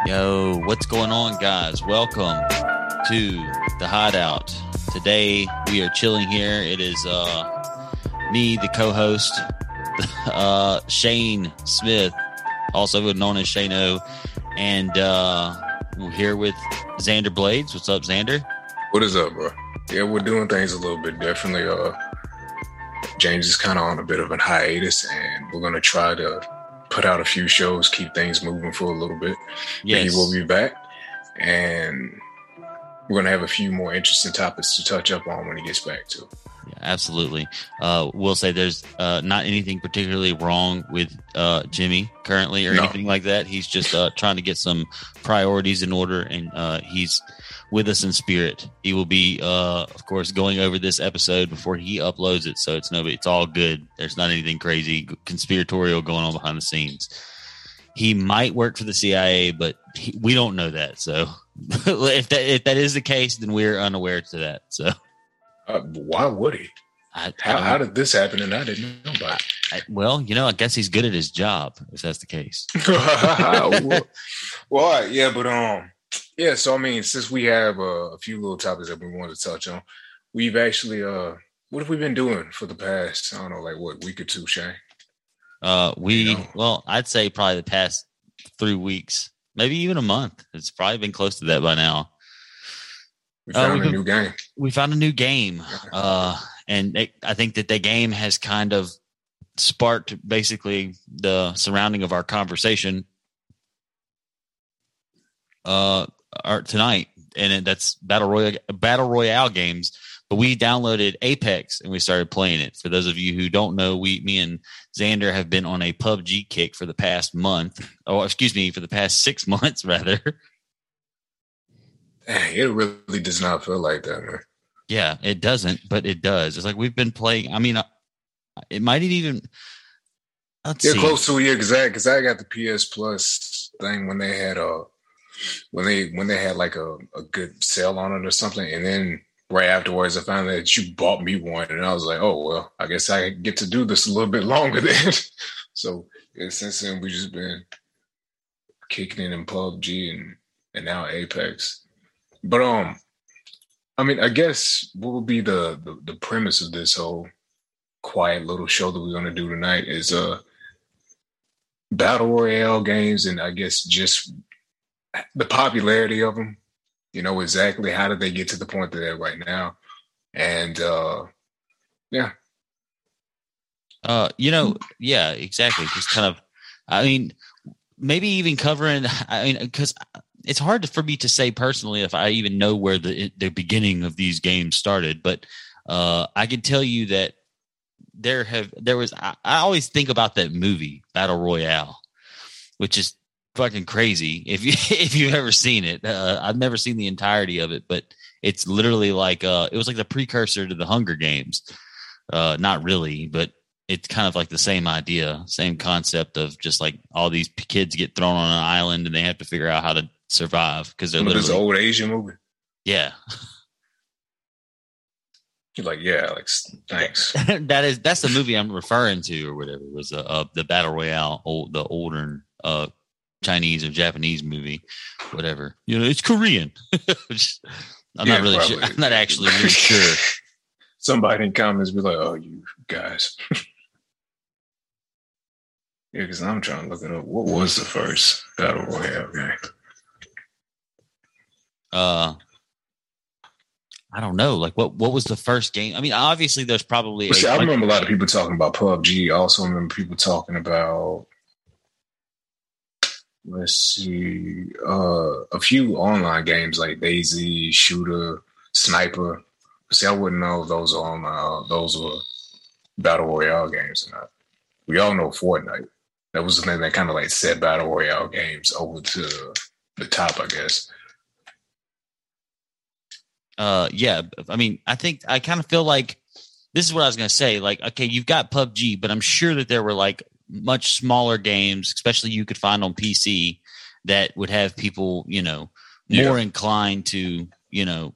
Yo, what's going on, guys? Welcome to the Hideout. Today we are chilling here. It is me, the co-host, Shane Smith, also known as Shane O, and we're here with Xander Blades. What's up, Xander? What is up, bro? Yeah, we're doing things a little bit differently. James is kind of on a bit of a hiatus, and we're going to try to put out a few shows, keep things moving for a little bit. Yes. Maybe we'll be back, and we're going to have a few more interesting topics to touch up on when he gets back, too. Yeah, absolutely. We'll say there's not anything particularly wrong with Jimmy currently or anything like that. He's just trying to get some priorities in order, and he's with us in spirit. He will be, of course, going over this episode before he uploads it, so it's all good. There's not anything crazy conspiratorial going on behind the scenes. He might work for the CIA, but we don't know that. So if that is the case, then we're unaware to that. So why would he? How did this happen and I didn't know about it? Well, I guess he's good at his job, if that's the case. well, yeah, but yeah, so I mean, since we have a few little topics that we want to touch on, we've actually what have we been doing for the past, I don't know, like what, week or two, Shane? Well, I'd say probably the past 3 weeks, maybe even a month. It's probably been close to that by now. We found a new game. We found a new game. And I think that the game has kind of sparked basically the surrounding of our conversation tonight, and that's battle royale games. But we downloaded Apex and we started playing it. For those of you who don't know, me and Xander have been on a PUBG kick for the past month. Oh, excuse me, for the past 6 months rather. It really does not feel like that, man. Yeah, it doesn't, but it does. It's like we've been playing. I mean, it might even. Let's see. Close to a year because I got the PS Plus thing when they had when they had like a good sale on it or something, and then right afterwards I found that you bought me one, and I was like, oh well, I guess I get to do this a little bit longer then. So since then we just been kicking it in PUBG and now Apex. But I mean, I guess what would be the premise of this whole quiet little show that we're gonna do tonight is battle royale games, and I guess just the popularity of them, exactly how did they get to the point that they're right now. And yeah, exactly. Just kind of, I mean, maybe even covering, because it's hard for me to say personally if I even know where the beginning of these games started, but I can tell you that I always think about that movie Battle Royale, which is fucking crazy if you've ever seen it. I've never seen the entirety of it, but it's literally like it was like the precursor to the Hunger Games. Not really, but it's kind of like the same idea, same concept of just like all these kids get thrown on an island and they have to figure out how to survive because they're literally this old Asian movie. Yeah. You're like, yeah, like thanks. That's the movie I'm referring to, or whatever. It was the Battle Royale, the older Chinese or Japanese movie, whatever. It's Korean. I'm not really sure. I'm not actually really sure. Somebody in comments be like, "Oh, you guys." Yeah, because I'm trying to look it up. What was the first Battle Royale game? I don't know. Like, what was the first game? I mean, obviously, there's probably. I remember a lot of people talking about PUBG. I also remember people talking about. Let's see, a few online games like DayZ, Shooter, Sniper. See, I wouldn't know if those are those were Battle Royale games or not. We all know Fortnite. That was the thing that kind of like set Battle Royale games over to the top, I guess. Yeah, I mean, I kind of feel like this is what I was going to say. Like, okay, you've got PUBG, but I'm sure that there were like much smaller games, especially you could find on PC, that would have people, more inclined to,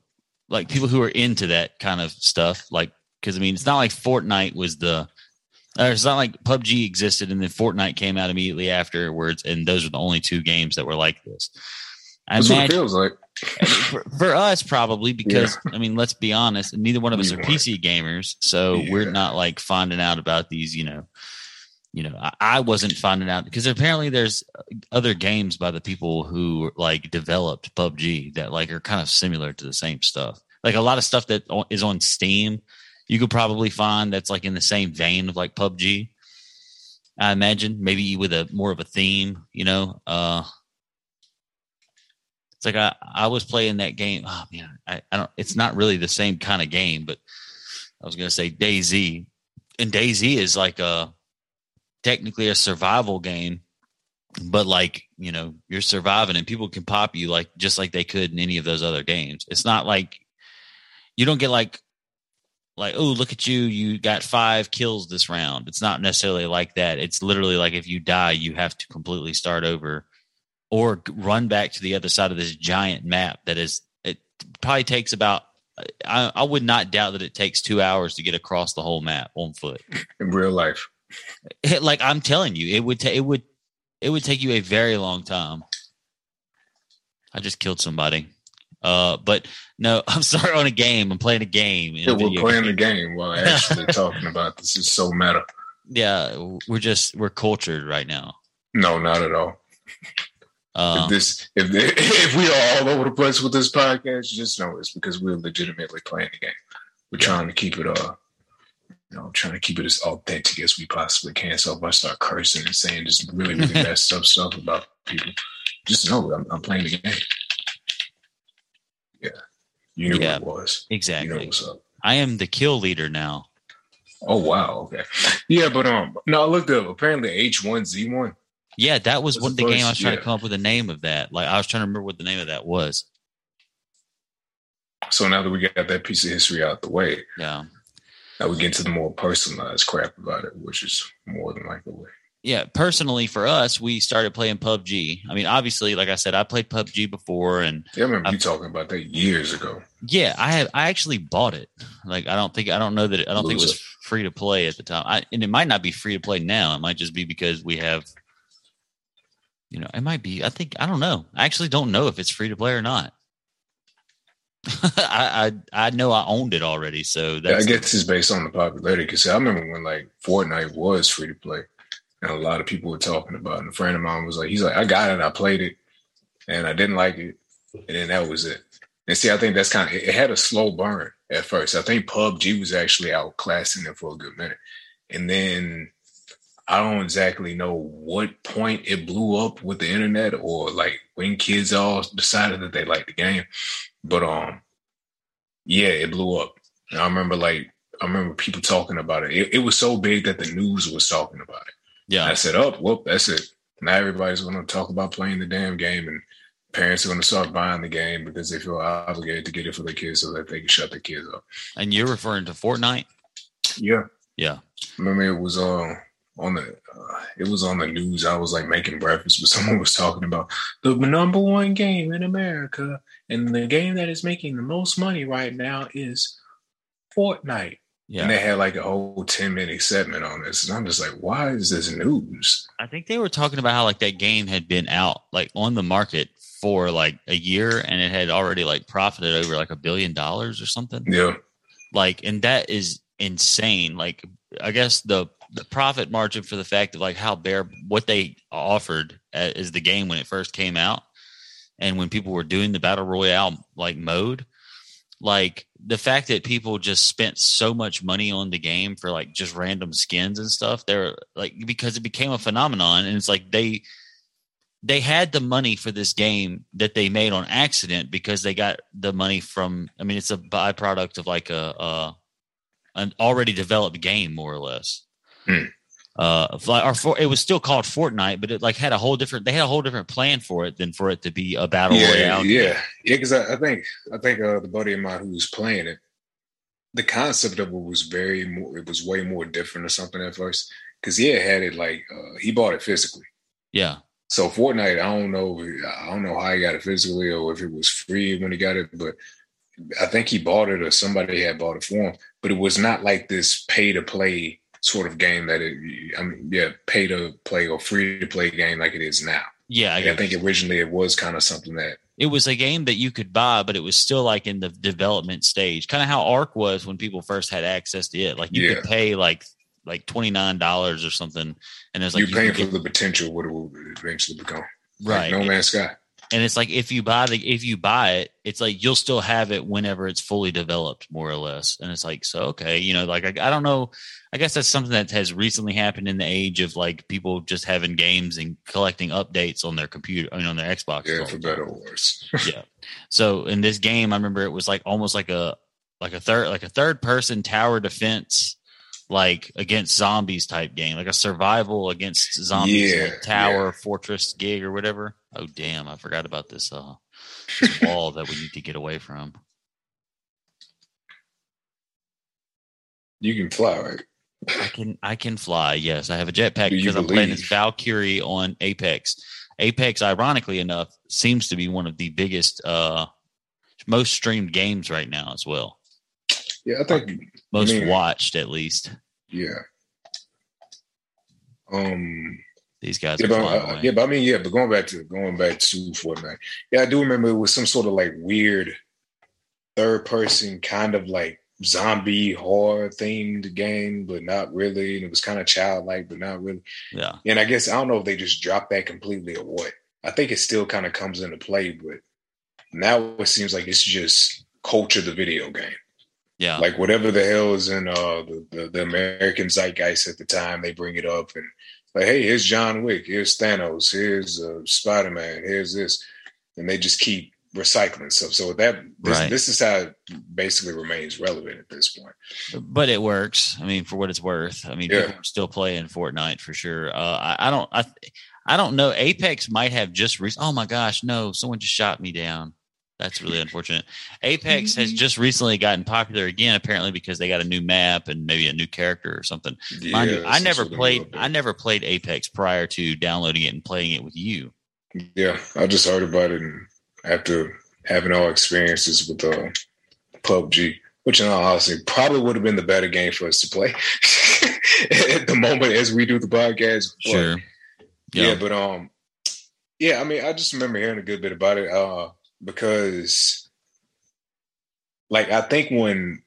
like people who are into that kind of stuff. Like, because I mean, it's not like Fortnite was the It's not like PUBG existed and then Fortnite came out immediately afterwards, and those are the only two games that were like this. That's what it feels like. For us, probably, because, I mean, let's be honest, neither one of us are PC gamers, so we're not like finding out about these, I wasn't finding out because apparently there's other games by the people who like developed PUBG that like are kind of similar to the same stuff. Like a lot of stuff that is on Steam, you could probably find that's like in the same vein of like PUBG. I imagine maybe with a more of a theme, It's like I was playing that game. Oh man, I don't. It's not really the same kind of game, but I was gonna say DayZ, and DayZ is like technically a survival game, but like you're surviving and people can pop you like just like they could in any of those other games. It's not like you don't get like oh, look at you got 5 kills this round. It's not necessarily like that. It's literally like if you die, you have to completely start over or run back to the other side of this giant map that is, it probably takes about, I would not doubt that it takes 2 hours to get across the whole map on foot. In real life. Like I'm telling you, it would take you a very long time. I just killed somebody. But no, I'm sorry, on a game. I'm playing a game. Yeah, we're playing the game while actually talking about this. Is so meta. Yeah, we're cultured right now. No, not at all. If we are all over the place with this podcast, just know it's because we're legitimately playing the game. We're trying to keep it trying to keep it as authentic as we possibly can. So if I start cursing and saying just really, really messed up stuff about people, just know I'm playing the game. Yeah. You knew what it was. Exactly. You know what's up. I am the kill leader now. Oh wow, okay. Yeah, but no, I looked up apparently H1Z1. Yeah, that was what the game I was trying to come up with the name of that. Like I was trying to remember what the name of that was. So now that we got that piece of history out the way, yeah. Now we get into the more personalized crap about it, which is more than likely. Yeah, personally for us, we started playing PUBG. I mean, obviously, like I said, I played PUBG before, and I remember you talking about that years ago. Yeah, I actually bought it. Like I don't think it was free to play at the time. And it might not be free to play now. It might just be because we have, it might be. I don't know. I actually don't know if it's free to play or not. I know I owned it already, so I guess it's based on the popularity. Because I remember when like Fortnite was free to play. And a lot of people were talking about it. And a friend of mine was like, he's like, I got it. I played it and I didn't like it. And then that was it. And see, I think that's it had a slow burn at first. I think PUBG was actually outclassing it for a good minute. And then I don't exactly know what point it blew up with the internet or like when kids all decided that they liked the game. But yeah, it blew up. And I remember people talking about it. It was so big that the news was talking about it. Yeah. I said, that's it. Now everybody's going to talk about playing the damn game, and parents are going to start buying the game because they feel obligated to get it for their kids so that they can shut their kids up. And you're referring to Fortnite? Yeah. Yeah. Remember it was on the news. I was like making breakfast, but someone was talking about the number one game in America, and the game that is making the most money right now is Fortnite. Yeah. And they had like a whole 10-minute segment on this. And I'm just like, why is this news? I think they were talking about how like that game had been out like on the market for like a year and it had already like profited over like $1 billion or something. Yeah. Like, and that is insane. Like, I guess the profit margin for the fact of like how what they offered as the game when it first came out and when people were doing the battle royale like mode, like the fact that people just spent so much money on the game for like just random skins and stuff, they're like, because it became a phenomenon. And it's like they had the money for this game that they made on accident because they got the money from, I mean, it's a byproduct of like an already developed game, more or less. It was still called Fortnite, but it like had a whole different plan for it than for it to be a battle royale. Yeah. Because I think the buddy of mine who was playing it, the concept of it was way more different or something at first. Because he had it like he bought it physically. Yeah. So Fortnite, I don't know how he got it physically or if it was free when he got it, but I think he bought it or somebody had bought it for him. But it was not like this pay to play sort of game that pay to play or free to play game like it is now. Yeah, I think originally it was kind of something that it was a game that you could buy, but it was still like in the development stage, kind of how Ark was when people first had access to it. Like you could pay like $29 or something, and it's like you're paying for the potential what it will eventually become. Right, like No Man's Sky. And it's like if you buy it, it's like you'll still have it whenever it's fully developed, more or less. And it's like, so okay, like I don't know. I guess that's something that has recently happened in the age of like people just having games and collecting updates on their computer, on their Xbox. Yeah, for better or worse. Yeah. So in this game, I remember it was like almost like a third person tower defense, like against zombies type game, like a survival against zombies, tower fortress gig or whatever. Oh damn, I forgot about this wall that we need to get away from. You can fly, right? I can fly. Yes, I have a jetpack because I'm playing this Valkyrie on Apex. Apex, ironically enough, seems to be one of the biggest, most streamed games right now as well. Yeah, I think most watched at least. Yeah. These guys. But going back to Fortnite. Yeah, I do remember it was some sort of like weird third person kind of like zombie horror themed game, but not really. And it was kind of childlike, but not really. Yeah. And I guess I don't know if they just dropped that completely or what. I think it still kind of comes into play, but now it seems like it's just culture the video game. Yeah. Like whatever the hell is in the American zeitgeist at the time, they bring it up and like, hey, here's John Wick, here's Thanos, here's Spider-Man, here's this. And they just keep recycling stuff. So this is how it basically remains relevant at this point. But it works. I mean, for what it's worth. I mean, people are still playing Fortnite for sure. I don't know. Apex might have just oh my gosh, no, someone just shot me down. That's really unfortunate. Apex has just recently gotten popular again, apparently because they got a new map and maybe a new character or something. Mind you, I never played Apex prior to downloading it and playing it with you. Yeah, I just heard about it after having all experiences with PUBG, which in all honesty probably would have been the better game for us to play at the moment as we do the podcast. But, sure. Yeah, but I mean, I just remember hearing a good bit about it. Because, like, I think when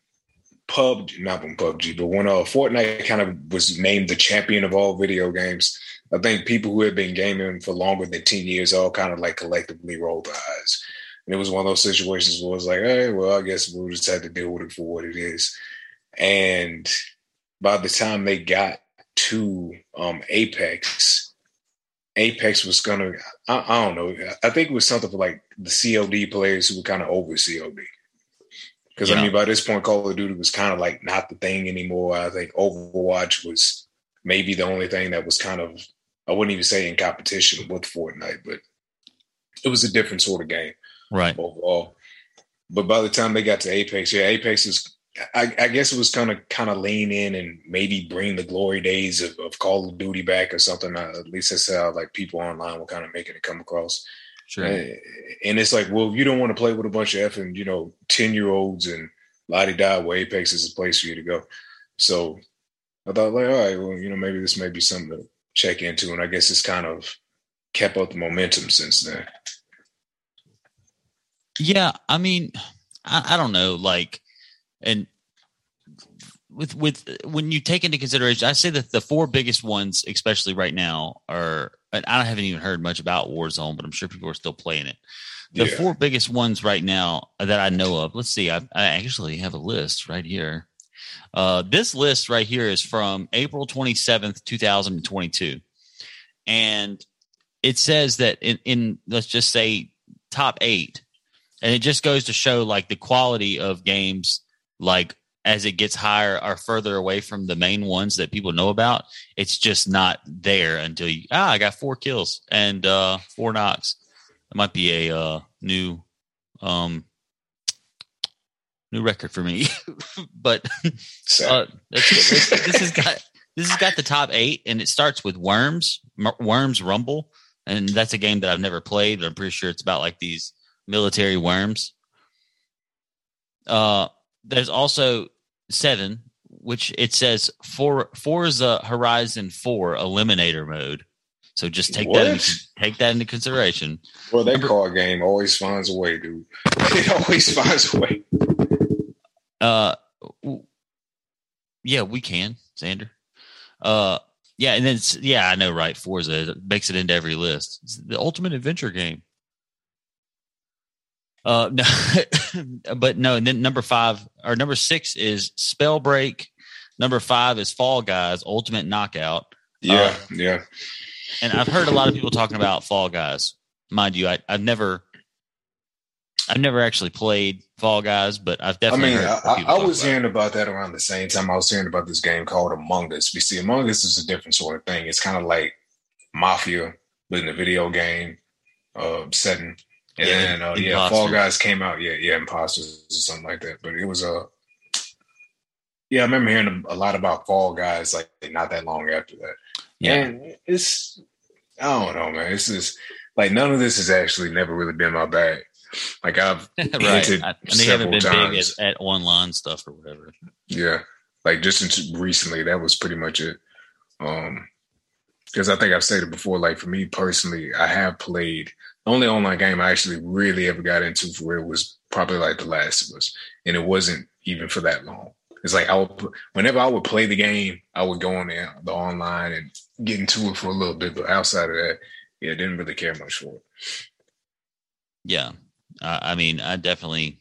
Fortnite kind of was named the champion of all video games, I think people who had been gaming for longer than 10 years all kind of like collectively rolled their eyes. And it was one of those situations where it was like, hey, well, I guess we'll just have to deal with it for what it is. And by the time they got to Apex was gonna, I don't know. I think it was something for like the COD players who were kind of over COD. Because I mean, by this point, Call of Duty was kind of like not the thing anymore. I think Overwatch was maybe the only thing that was kind of, I wouldn't even say in competition with Fortnite, but it was a different sort of game, right? Overall. But by the time they got to Apex, Apex is. I guess it was kind of lean in and maybe bring the glory days of Call of Duty back or something. At least that's how like people online were kind of making it come across. Sure. And it's like, well, if you don't want to play with a bunch of effing, 10-year-olds and la-di-da, well, Apex is a place for you to go. So I thought like, all right, well, maybe this may be something to check into. And I guess it's kind of kept up the momentum since then. Yeah. I mean, I don't know, like, and with when you take into consideration, I say that the four biggest ones, especially right now, are, and I haven't even heard much about Warzone, but I'm sure people are still playing it. The four biggest ones right now that I know of, let's see, I actually have a list right here. This list right here is from April 27th, 2022. And it says that in let's just say top 8, and it just goes to show like the quality of games, like as it gets higher or further away from the main ones that people know about, it's just not there until I got 4 kills and 4 knocks. That might be a new record for me. But this has got the top 8, and it starts with Worms Rumble, and that's a game that I've never played, but I'm pretty sure it's about like these military worms. There's also 7, which it says Forza Horizon 4 Eliminator Mode. So just take that into consideration. Well, that card game always finds a way, dude. It always finds a way. Yeah, we can, Xander. Yeah, and then I know, right? Forza makes it into every list. It's the ultimate adventure game. No, but no. And then number 6 is Spellbreak. Number 5 is Fall Guys Ultimate Knockout. Yeah. And I've heard a lot of people talking about Fall Guys. Mind you, I've never actually played Fall Guys, but I've definitely. I was hearing about that around the same time I was hearing about this game called Among Us. You see, Among Us is a different sort of thing. It's kind of like Mafia, but in a video game setting. And then, Fall Guys came out. Yeah, Imposters or something like that. But it was I remember hearing a lot about Fall Guys like not that long after that. Yeah. And it's, I don't know, man. It's just like none of this has actually never really been my bag. Like I've hinted and they haven't been times. Big at online stuff or whatever. Yeah, like just recently, that was pretty much it. Because I think I've said it before. Like for me personally, I have played the only online game I actually really ever got into for real was probably like The Last of Us, and it wasn't even for that long. It's like whenever I would play the game, I would go on the online and get into it for a little bit. But outside of that, I didn't really care much for it. Yeah. I mean, I definitely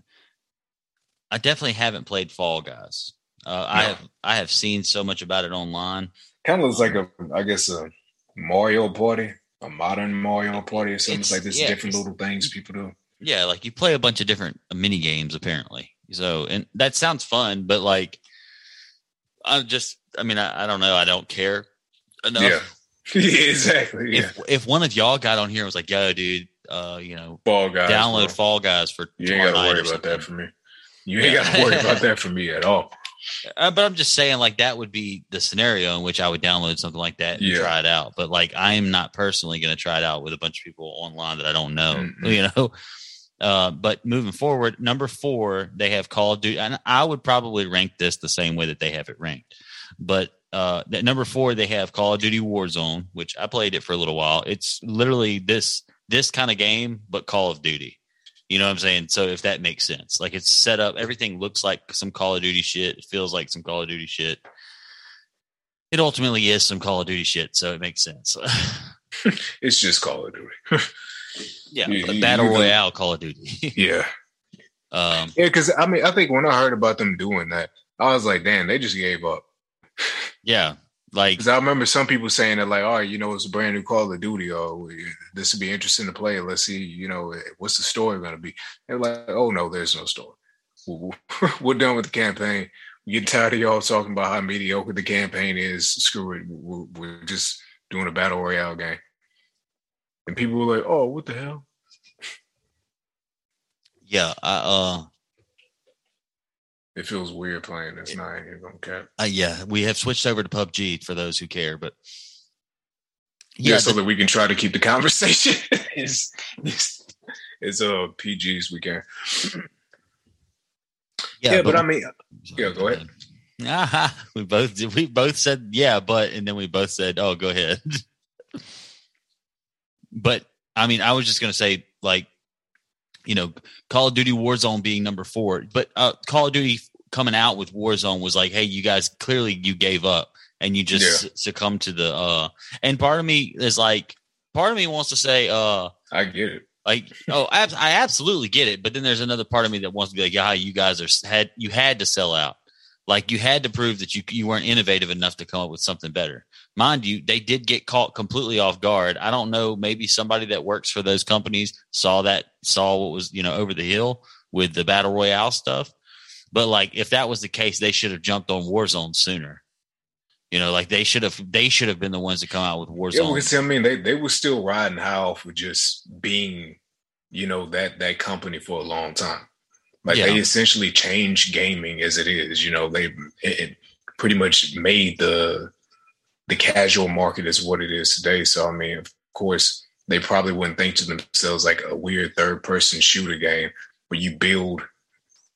haven't played Fall Guys. No. I have seen so much about it online. Kind of looks like a Mario Party, a modern Mario Party or something. It's like this different little things people do. Yeah, like you play a bunch of different mini games apparently. So, and that sounds fun, but like, I don't know. I don't care enough. Yeah, exactly. Yeah. If one of y'all got on here and was like, "Yo, dude, Fall Guys, download Fall Guys for you ain't got to worry about that for me. You ain't got to worry about that for me at all." But I'm just saying, like that would be the scenario in which I would download something like that and try it out. But like, I am not personally going to try it out with a bunch of people online that I don't know. Mm-hmm. But moving forward, number 4, they have Call of Duty, and I would probably rank this the same way that they have it ranked. But at number 4, they have Call of Duty Warzone, which I played it for a little while. It's literally this kind of game, but Call of Duty. You know what I'm saying? So if that makes sense, like it's set up, everything looks like some Call of Duty shit. It feels like some Call of Duty shit. It ultimately is some Call of Duty shit, so it makes sense. It's just Call of Duty. Yeah, Battle Royale Call of Duty. Yeah. Because I think when I heard about them doing that, I was like, damn, they just gave up. Yeah. Like, because I remember some people saying that, like, all right, it's a brand new Call of Duty, or this would be interesting to play. Let's see, what's the story going to be? They're like, oh, no, there's no story. We're done with the campaign. We get tired of y'all talking about how mediocre the campaign is. Screw it. We're just doing a Battle Royale game. And people were like, oh, what the hell? Yeah, it feels weird playing this. Not even gonna cap. Yeah, we have switched over to PUBG for those who care, but so that we can try to keep the conversation it's PGs we can. Yeah, but I mean, go ahead. We both said but, and then we both said, oh, go ahead. But I mean, I was just gonna say, like, Call of Duty Warzone being number 4, but Call of Duty coming out with Warzone was like, hey, you guys, clearly you gave up and you just succumbed to the and part of me wants to say I get it. Like, I absolutely get it, but then there's another part of me that wants to be like, yeah, you guys had to sell out. Like, you had to prove that you weren't innovative enough to come up with something better. Mind you, they did get caught completely off guard. I don't know, maybe somebody that works for those companies saw what was, over the hill with the Battle Royale stuff. But like, if that was the case, they should have jumped on Warzone sooner. Like they should have been the ones to come out with Warzone. Yeah, because I mean, they were still riding high off of just being, that company for a long time. Like they essentially changed gaming as it is. It pretty much made the casual market is what it is today. So, I mean, of course, they probably wouldn't think to themselves like a weird third-person shooter game where you build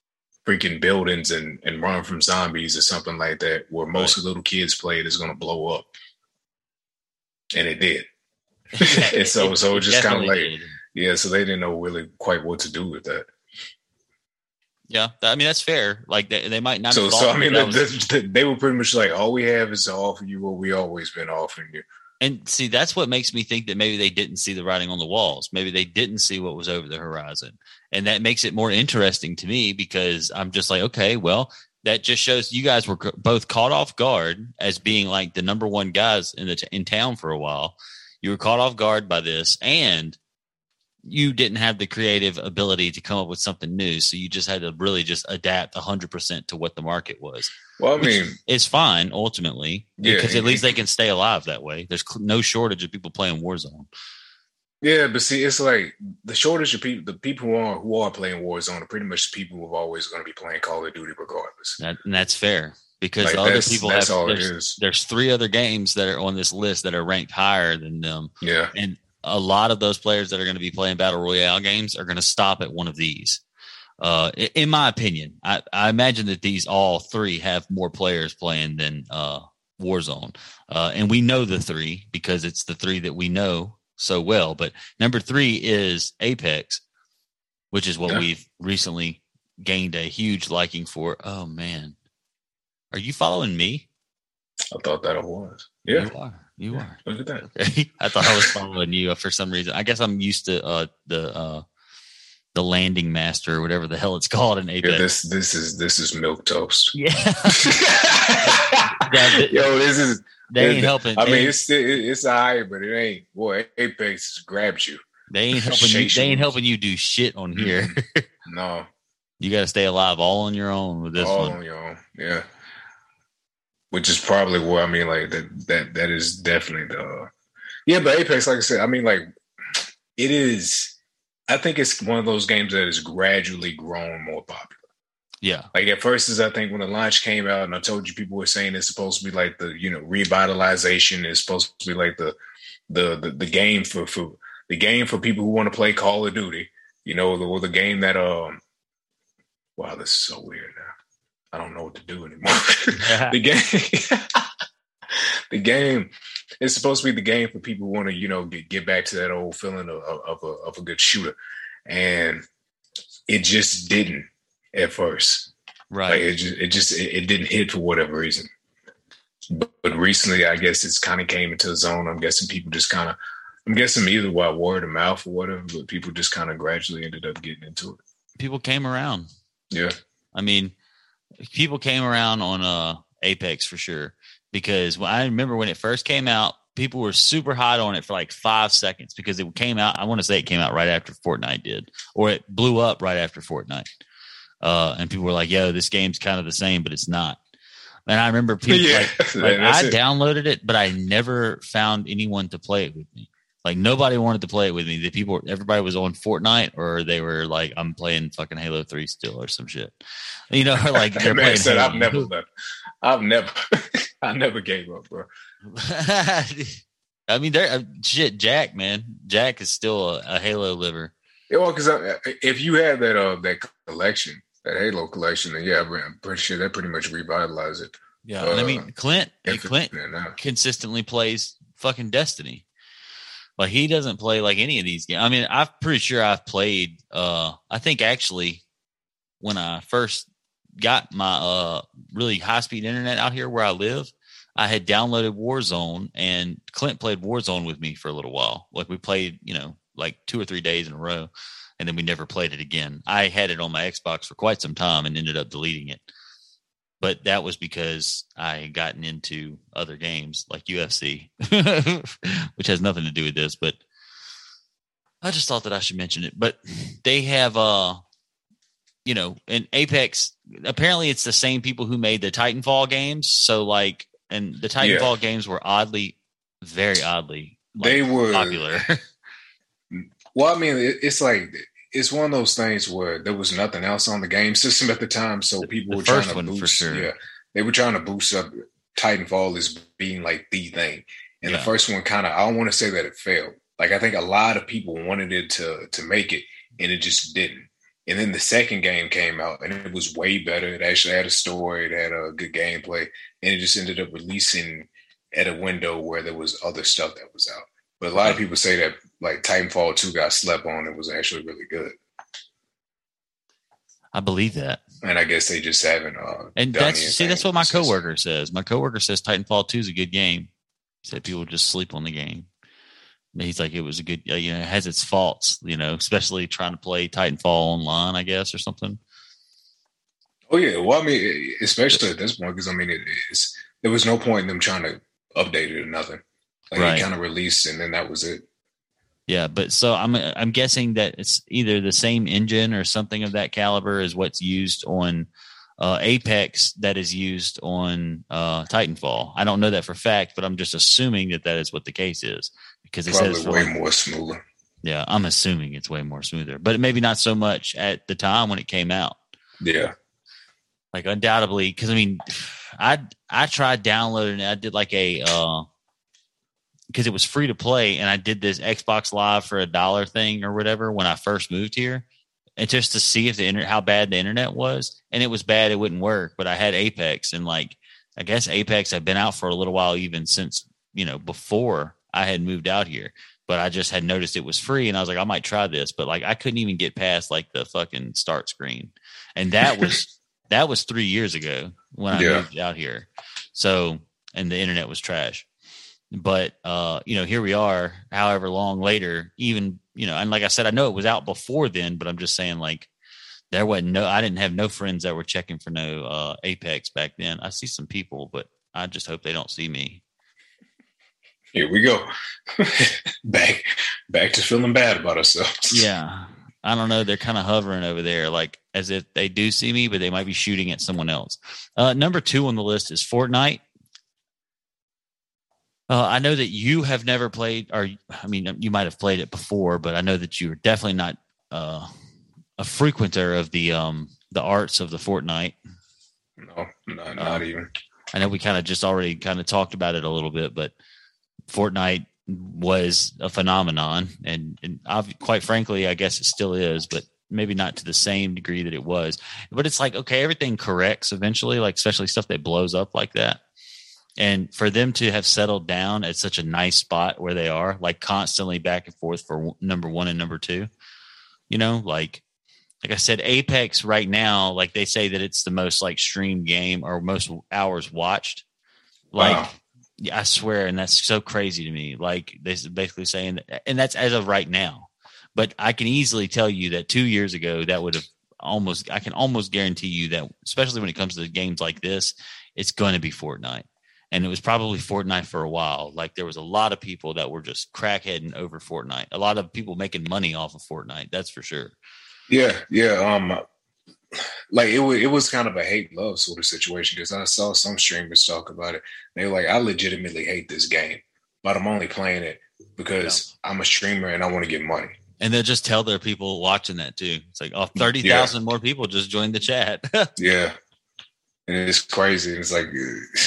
freaking buildings and run from zombies or something like that, where most of the little kids played is going to blow up. And it did. And so it just kind of like, yeah, so they didn't know really quite what to do with that. Yeah, I mean, that's fair. Like, they might not. So I mean, they were pretty much like, all we have is to offer you what we always been offering you. And see, that's what makes me think that maybe they didn't see the writing on the walls. Maybe they didn't see what was over the horizon. And that makes it more interesting to me, because I'm just like, okay, well, that just shows you guys were both caught off guard as being like the number one guys in town for a while. You were caught off guard by this, and you didn't have the creative ability to come up with something new. So you just had to really just adapt 100% to what the market was. Well, I mean, it's fine ultimately, because at least they can stay alive that way. There's no shortage of people playing Warzone. Yeah, but see, it's like the shortage of people, the people who are playing Warzone are pretty much the people who are always going to be playing Call of Duty regardless. And that's fair, because like, other people that's have, all it is. There's 3 other games that are on this list that are ranked higher than them. Yeah. And a lot of those players that are going to be playing Battle Royale games are going to stop at one of these. In my opinion, I imagine that these all 3 have more players playing than Warzone. And we know the 3 because it's the 3 that we know so well. But number 3 is Apex, which is what we've recently gained a huge liking for. Oh, man. Are you following me? I thought that it was. Yeah. You are. Look at that. Okay. I thought I was following you for some reason. I guess I'm used to the landing master or whatever the hell it's called in Apex. Yeah, this is milk toast. Yeah. Yo, this they ain't helping. I mean, it's all right, but it ain't. Boy, Apex grabs you. They ain't helping you. They ain't helping you do shit on here. No. You got to stay alive all on your own with this one. All on your own. Yeah. Which is probably where, I mean, like that is definitely the but Apex, like I said, I mean, like it is. I think it's one of those games that has gradually grown more popular. Yeah, like at first, is I think when the launch came out, and I told you people were saying it's supposed to be like the revitalization. It's supposed to be like the game for the game for people who want to play Call of Duty. Or the game that wow, this is so weird now. I don't know what to do anymore. The game is supposed to be the game for people who want to, get back to that old feeling of a good shooter. And it just didn't at first. Right. Like it didn't hit for whatever reason. But recently, I guess it's kind of came into the zone. I'm guessing people just I'm guessing either by word of mouth or whatever, but people just kind of gradually ended up getting into it. People came around. Yeah. I mean, people came around on Apex for sure, because I remember when it first came out, people were super hot on it for like 5 seconds, because it came out. I want to say it came out right after Fortnite did, or it blew up right after Fortnite. And people were like, "Yo, this game's kind of the same, but it's not." And I remember people I downloaded it, but I never found anyone to play it with me. Like nobody wanted to play it with me. Everybody was on Fortnite, or they were like, "I'm playing fucking Halo 3 still," or some shit. Or like they're playing Halo. I never gave up, bro. I mean, Jack, man, Jack is still a Halo liver. Yeah, well, because if you had that collection, that Halo collection, then I'm pretty sure that pretty much revitalized it. Yeah, and I mean, Clint consistently plays fucking Destiny. Like he doesn't play like any of these games. I mean, I'm pretty sure I've played. I think actually, when I first got my really high speed internet out here where I live, I had downloaded Warzone, and Clint played Warzone with me for a little while. Like we played, like 2 or 3 days in a row, and then we never played it again. I had it on my Xbox for quite some time and ended up deleting it. But that was because I had gotten into other games like UFC, which has nothing to do with this, but I just thought that I should mention it. But they have, in Apex, apparently it's the same people who made the Titanfall games. So and the Titanfall games were very oddly, they were popular. Well, I mean, it's one of those things where there was nothing else on the game system at the time, so people were trying to boost. For sure. Yeah, they were trying to boost up Titanfall as being like the thing, and the first one kind of, I don't want to say that it failed. Like I think a lot of people wanted it to make it, and it just didn't. And then the second game came out, and it was way better. It actually had a story, it had a good gameplay, and it just ended up releasing at a window where there was other stuff that was out. But a lot of people say that like Titanfall 2 got slept on. It was actually really good. I believe that. And I guess they just haven't. And that's what my coworker says. My coworker says Titanfall 2 is a good game. He said people just sleep on the game. He's like, it was a good, it has its faults, especially trying to play Titanfall online, I guess, or something. Oh, yeah. Well, I mean, especially at this point, because, I mean, there was no point in them trying to update it or nothing. Like, right. It kind of released, and then that was it. Yeah, but so I'm guessing that it's either the same engine or something of that caliber as what's used on Apex that is used on Titanfall. I don't know that for a fact, but I'm just assuming that is what the case is. Because it probably says way more smoother. Yeah, I'm assuming it's way more smoother, but maybe not so much at the time when it came out. Yeah, like undoubtedly, because I mean, I tried downloading it. I did like because it was free to play, and I did this Xbox Live for $1 thing or whatever when I first moved here, and just to see if how bad the internet was, and it was bad. It wouldn't work, but I had Apex, and like I guess Apex had been out for a little while, even since before I had moved out here, but I just had noticed it was free, and I was like, I might try this, but like I couldn't even get past like the fucking start screen, and that was 3 years ago when I moved out here. So, and the internet was trash, but here we are, however long later, even and like I said, I know it was out before then, but I'm just saying like I didn't have no friends that were checking for no Apex back then. I see some people, but I just hope they don't see me. Here we go. back to feeling bad about ourselves. Yeah. I don't know. They're kind of hovering over there, like as if they do see me, but they might be shooting at someone else. Number 2 on the list is Fortnite. I know that you have never played, or I mean, you might have played it before, but I know that you're definitely not a frequenter of the arts of the Fortnite. No, not even. I know we kind of just already kind of talked about it a little bit, but Fortnite was a phenomenon, and quite frankly, I guess it still is, but maybe not to the same degree that it was. But it's like, okay, everything corrects eventually, like especially stuff that blows up like that. And for them to have settled down at such a nice spot where they are, like constantly back and forth for number 1 and number 2, like I said, Apex right now, like they say that it's the most like streamed game or most hours watched. Like, wow. Yeah, I swear, and that's so crazy to me. Like they're basically saying, and that's as of right now. But I can easily tell you that 2 years ago, that would have I can almost guarantee you that, especially when it comes to games like this, it's going to be Fortnite. And it was probably Fortnite for a while. Like there was a lot of people that were just crackheading over Fortnite. A lot of people making money off of Fortnite. That's for sure. Yeah. Like it was kind of a hate-love sort of situation, because I saw some streamers talk about it. They were like, I legitimately hate this game, but I'm only playing it because I'm a streamer and I want to get money. And they'll just tell their people watching that too. It's like, 30,000 more people just joined the chat. Yeah. And it's crazy. It's like,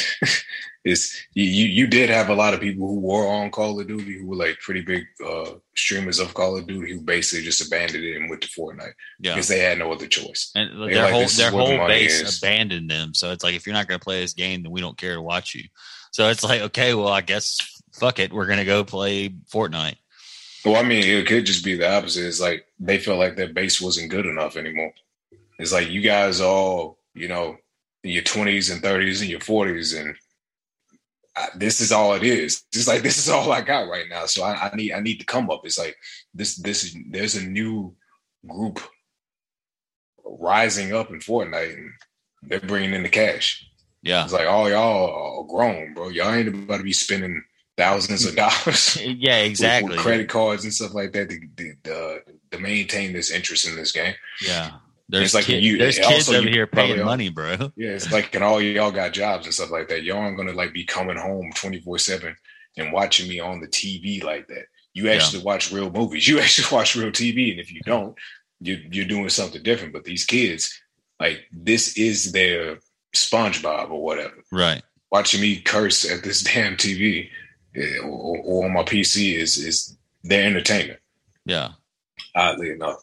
you did have a lot of people who were on Call of Duty who were like pretty big streamers of Call of Duty who basically just abandoned it and went to Fortnite because they had no other choice. And their whole base abandoned them. So it's like, if you're not going to play this game, then we don't care to watch you. So it's like, okay, well, I guess fuck it, we're going to go play Fortnite. Well, I mean, it could just be the opposite. It's like they felt like their base wasn't good enough anymore. It's like you guys all, in your 20s and 30s and your 40s, and this is all it is. It's like, this is all I got right now. So I need to come up. It's like there's a new group rising up in Fortnite, and they're bringing in the cash. Yeah. It's like, all y'all are grown, bro. Y'all ain't about to be spending thousands of dollars. Yeah, exactly. with credit cards and stuff like that to maintain this interest in this game. Yeah. There's kids over here paying money, bro. Yeah, it's like, and all y'all got jobs and stuff like that. Y'all aren't gonna like be coming home 24/7 and watching me on the TV like that. You actually watch real movies. You actually watch real TV, and if you don't, you're doing something different. But these kids, like, this is their SpongeBob or whatever. Right. Watching me curse at this damn TV or on my PC is their entertainment. Yeah. Oddly enough.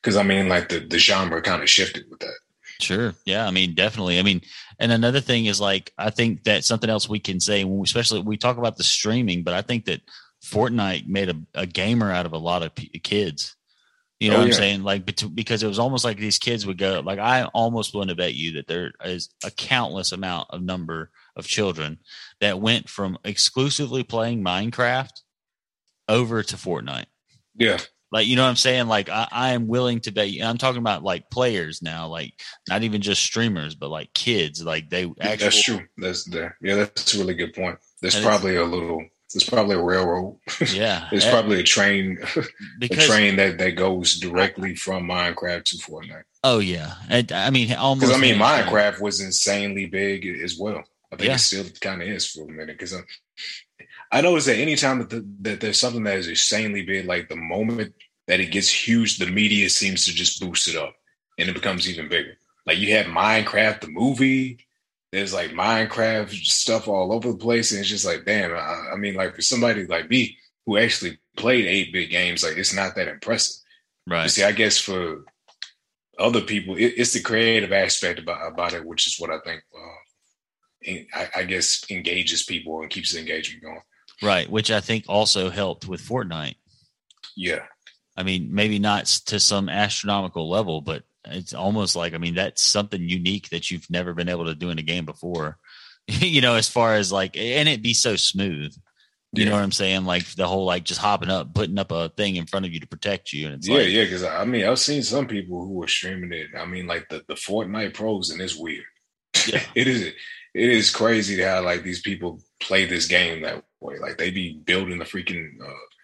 because I mean, like the genre kind of shifted with that. Sure. Yeah. I mean, definitely. I mean, and another thing is like, I think that something else we can say, especially we talk about the streaming, but I think that Fortnite made a gamer out of a lot of kids. You know what I'm saying? Like, because it was almost like these kids would go, like, I almost want to bet you that there is a countless amount of number of children that went from exclusively playing Minecraft over to Fortnite. Yeah. Like, you know what I'm saying? Like, I am willing to bet you, I'm talking about like players now, like not even just streamers, but like kids, like they actually. That's true. That's a really good point. There's probably a railroad. Yeah. There's probably a train, that goes directly from Minecraft to Fortnite. Oh yeah. I mean, almost. Because Minecraft was insanely big as well. I think it still kind of is for a minute. Because I noticed that anytime that there's something that is insanely big, like the moment that it gets huge, the media seems to just boost it up and it becomes even bigger. Like you have Minecraft, the movie, there's like Minecraft stuff all over the place. And it's just like, damn, I mean, like for somebody like me who actually played 8-bit games, like it's not that impressive. Right. But see, I guess for other people, it's the creative aspect about it, which is what I think, I guess, engages people and keeps the engagement going. Right, which I think also helped with Fortnite. Yeah. I mean, maybe not to some astronomical level, but it's almost like, I mean, that's something unique that you've never been able to do in a game before, you know, as far as like, and it be so smooth. You know what I'm saying? Like the whole, like just hopping up, putting up a thing in front of you to protect you. And it's because I mean, I've seen some people who are streaming it. I mean, like the Fortnite pros, and it's weird. Yeah. It is crazy how like these people play this game that way. Like they be building the freaking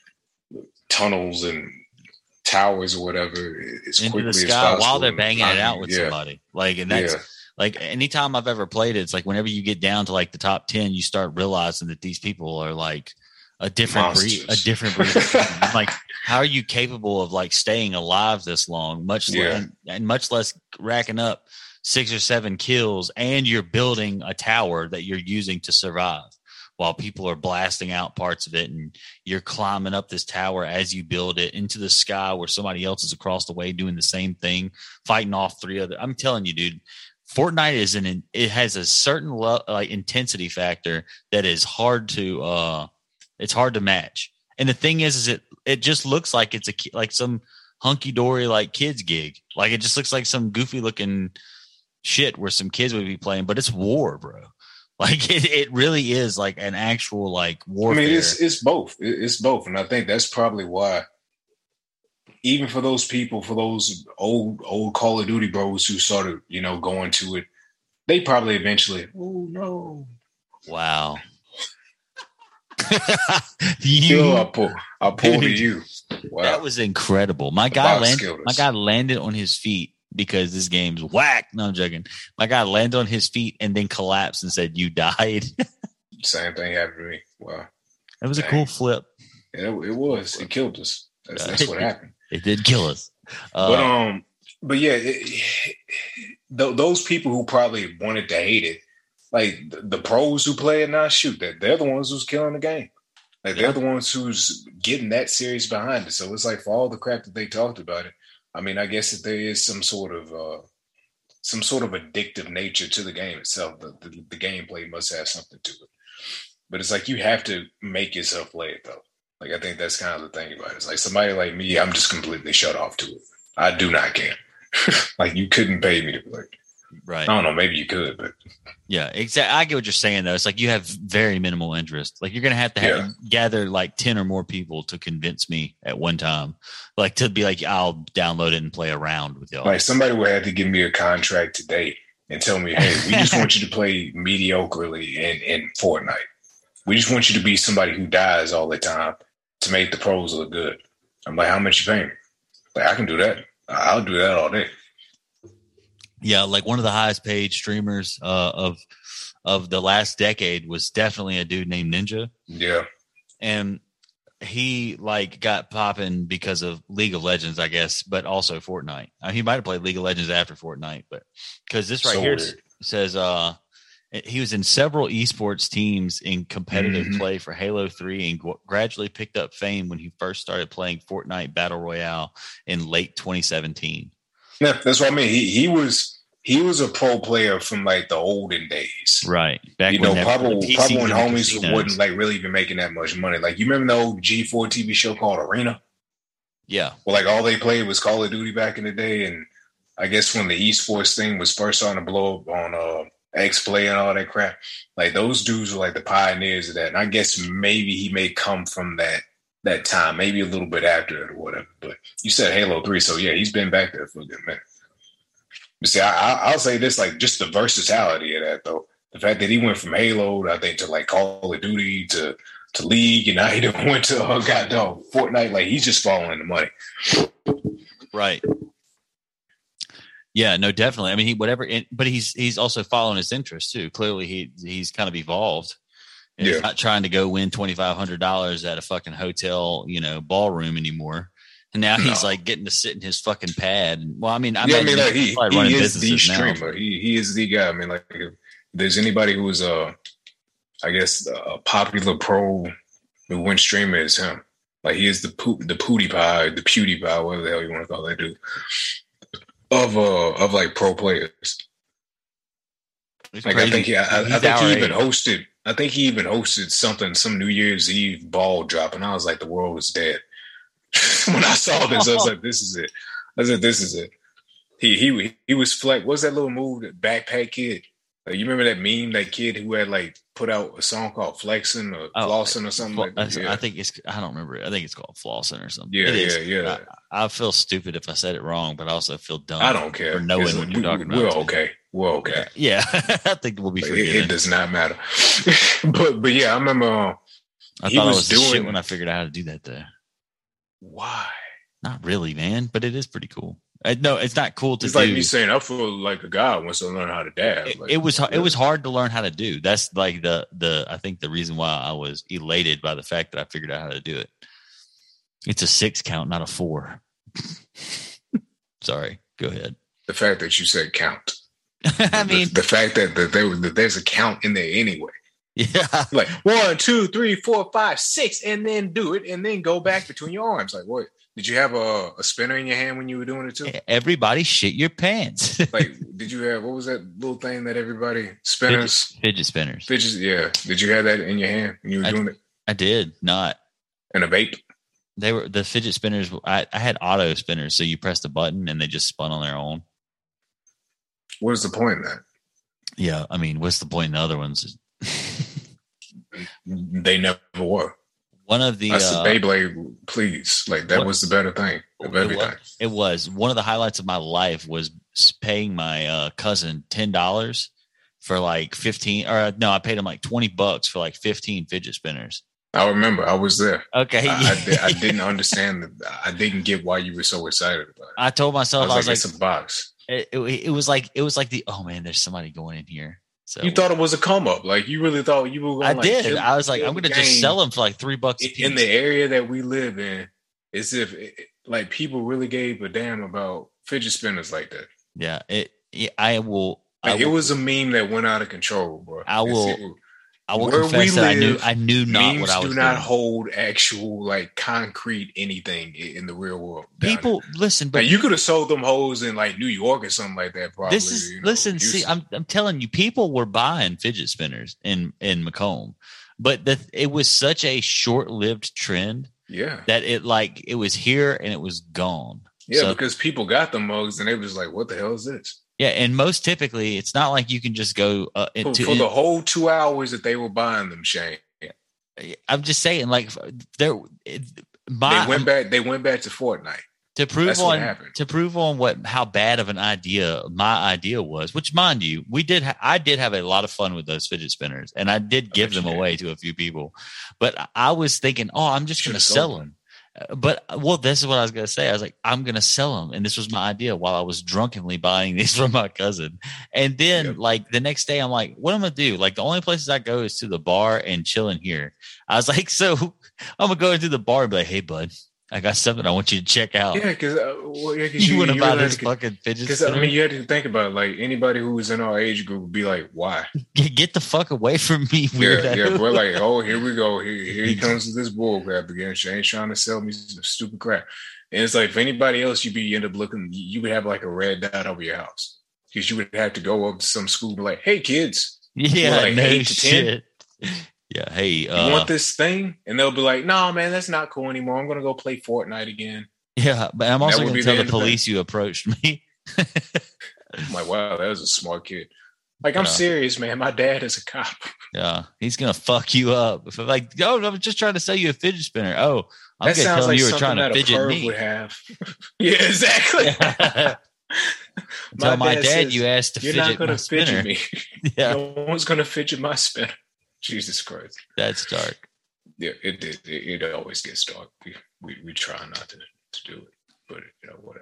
tunnels and towers or whatever as into quickly the sky as possible while they're banging it out with somebody. Like, and that's like anytime I've ever played it, it's like whenever you get down to like the top 10, you start realizing that these people are like a different breed. I'm like, how are you capable of like staying alive this long, much less racking up 6 or 7 kills, and you're building a tower that you're using to survive while people are blasting out parts of it, and you're climbing up this tower as you build it into the sky where somebody else is across the way doing the same thing, fighting off 3 other. I'm telling you, dude, Fortnite it has a certain like intensity factor that is hard to it's hard to match. And the thing is it just looks like it's like some hunky dory like kids gig. Like it just looks like some goofy looking shit where some kids would be playing, but it's war, bro. Like it really is like an actual like warfare. I mean, it's both. It's both, and I think that's probably why. Even for those people, for those old Call of Duty bros who started, you know, going to it, they probably eventually. Oh no! Wow. I pulled to you. Wow. That was incredible. My guy landed on his feet because this game's whack. No, I'm joking. My guy landed on his feet and then collapsed and said, "You died." Same thing happened to me. Wow. That was a cool flip. Yeah, it was. It killed us. That's what happened. It did kill us. But yeah, those people who probably wanted to hate it, like the pros who play it now, shoot, they're the ones who's killing the game. Like they're the ones who's getting that serious behind it. So it's like for all the crap that they talked about it, I mean, I guess that there is some sort of addictive nature to the game itself. The gameplay must have something to it. But it's like you have to make yourself play it though. Like, I think that's kind of the thing about it. It's like somebody like me, I'm just completely shut off to it. I do not care. Like, you couldn't pay me to play. Right. I don't know. Maybe you could, but. Yeah, exactly. I get what you're saying, though. It's like you have very minimal interest. Like, you're going to have gather like 10 or more people to convince me at one time. Like, to be like, I'll download it and play around with y'all. Like, somebody would have to give me a contract today and tell me, hey, we just want you to play mediocrely in Fortnite. We just want you to be somebody who dies all the time to make the pros look good. I'm like, how much you paying me? Like, I can do that. I'll do that all day. Yeah, like one of the highest paid streamers of the last decade was definitely a dude named Ninja. Yeah. And he like got popping because of League of Legends, I guess, but also Fortnite. He might have played League of Legends after Fortnite, but because this right here says He was in several esports teams in competitive play for Halo 3 and gradually picked up fame when he first started playing Fortnite Battle Royale in late 2017. Yeah, that's what I mean. He was a pro player from like the olden days, right? Back probably when homies wouldn't like really even making that much money. Like you remember the old G4 TV show called Arena? Yeah. Well, like all they played was Call of Duty back in the day, and I guess when the esports thing was first starting to blow up on X-Play and all that crap, like those dudes were like the pioneers of that. And I guess maybe he may come from that time, maybe a little bit after it or whatever. But you said Halo 3, so yeah, he's been back there for a good minute. But see, I'll say this, like just the versatility of that though. The fact that he went from Halo, I think, to like Call of Duty to League, and now he went to goddamn Fortnite. Like he's just following the money. Right. Yeah, no, definitely. I mean, but he's also following his interests too. Clearly, he's kind of evolved. And he's not trying to go win $2,500 at a fucking hotel, ballroom anymore. And now he's like getting to sit in his fucking pad. Well, I mean, he is the streamer. He is the guy. I mean, like if there's anybody who's I guess a popular pro who went streamer is him. Like he is the PewDiePie, whatever the hell you want to call that dude. Of like pro players. Like I think he even hosted. I think he even hosted some New Year's Eve ball drop, and I was like, the world was dead. When I saw this, I was like, this is it. I said, this is it. He was flex. What's that little move? That Backpack Kid. Like, you remember that meme? That kid who had like put out a song called Flexing or Flossing or something like that. Yeah. I think I don't remember it. I think it's called Flossing or something. Yeah. I feel stupid if I said it wrong, but I also feel dumb. I don't care for knowing what you're talking about. We're okay. Yeah, I think we'll be forgiven. It does not matter. but yeah, I remember. I thought I was doing shit when I figured out how to do that. Though. Why? Not really, man. But it is pretty cool. No, it's not cool to do. It's like me saying I feel like a guy wants to learn how to dab. It was hard to learn how to do. That's like I think the reason why I was elated by the fact that I figured out how to do it. It's a 6 count, not a 4. Sorry, go ahead. The fact that you said count. I mean, the fact that there's a count in there anyway. Yeah, like 1, 2, 3, 4, 5, 6, and then do it, and then go back between your arms. Like what? Did you have a spinner in your hand when you were doing it too? Everybody shit your pants. Like, did you have, what was that little thing that everybody spinners? Fidget spinners. Yeah. Did you have that in your hand when you were doing it? I did not. And a vape? They were the fidget spinners. I had auto spinners, so you pressed a button and they just spun on their own. What is the point in that? Yeah, I mean, what's the point in the other ones? They never were. One of the I said Beyblade, please. Like that was the better thing of everything. It was one of the highlights of my life was paying my cousin $10 for like 15. Or no, I paid him like $20 for like 15 fidget spinners. I remember. I was there. Okay, I didn't understand. I didn't get why you were so excited about it. I told myself I was like it's a box. It was like the oh man, there's somebody going in here. So you thought it was a come up, like you really thought you were going. I did. I was like, I'm going to just sell them for like $3 a piece. In the area that we live in, as if like people really gave a damn about fidget spinners like that. Yeah, I will. It was a meme that went out of control, bro. I will confess that I knew not what I was doing. Do not hold actual like concrete anything in the real world. People listen, but now, you could have sold them hoes in like New York or something like that. Probably. See, I'm telling you, people were buying fidget spinners in Macomb, but it was such a short-lived trend. Yeah, that it was here and it was gone. Yeah, because people got the mugs and it was like, what the hell is this? Yeah, and most typically, it's not like you can just go for the whole 2 hours that they were buying them, Shane. I'm just saying, like they went back to Fortnite to prove on how bad of an idea my idea was. Which, mind you, I did have a lot of fun with those fidget spinners, and I did give them away to a few people. But I was thinking, I'm just going to sell them. But this is what I was going to say. I was like, I'm going to sell them. And this was my idea while I was drunkenly buying these from my cousin. And then like the next day I'm like, what am I going to do? Like the only places I go is to the bar and chilling here. I was like, so I'm going to go into the bar and be like, hey bud, I got something I want you to check out. Yeah, because you wouldn't buy this fucking fidget spinner. Because I mean, you had to think about it, like anybody who was in our age group would be like, "Why? Get the fuck away from me, weirdo." Yeah. We're like, "Oh, here we go. Here he comes with this bull crap again. She ain't trying to sell me some stupid crap." And it's like, for anybody else, you end up looking, you would have like a red dot over your house because you would have to go up to some school and be like, "Hey, kids, yeah, like no 8 to 10. shit. Yeah, hey, You want this thing?" And they'll be like, "No, man, that's not cool anymore. I'm gonna go play Fortnite again." Yeah, but I'm also going to tell the end of police you approached me. I'm like, wow, that was a smart kid. Like, I'm serious, man. My dad is a cop. Yeah, he's going to fuck you up. If I'm like, oh, I'm just trying to sell you a fidget spinner. Oh, I'm That going to sounds tell like you were something trying to that a fidget perv me. would have. Yeah, exactly. Tell my dad says, you asked to "You're fidget not going my to fidget spinner." me. Yeah, No one's going to fidget my spinner." Jesus Christ. that's dark. Yeah, it always gets dark. We try not to do it, but whatever.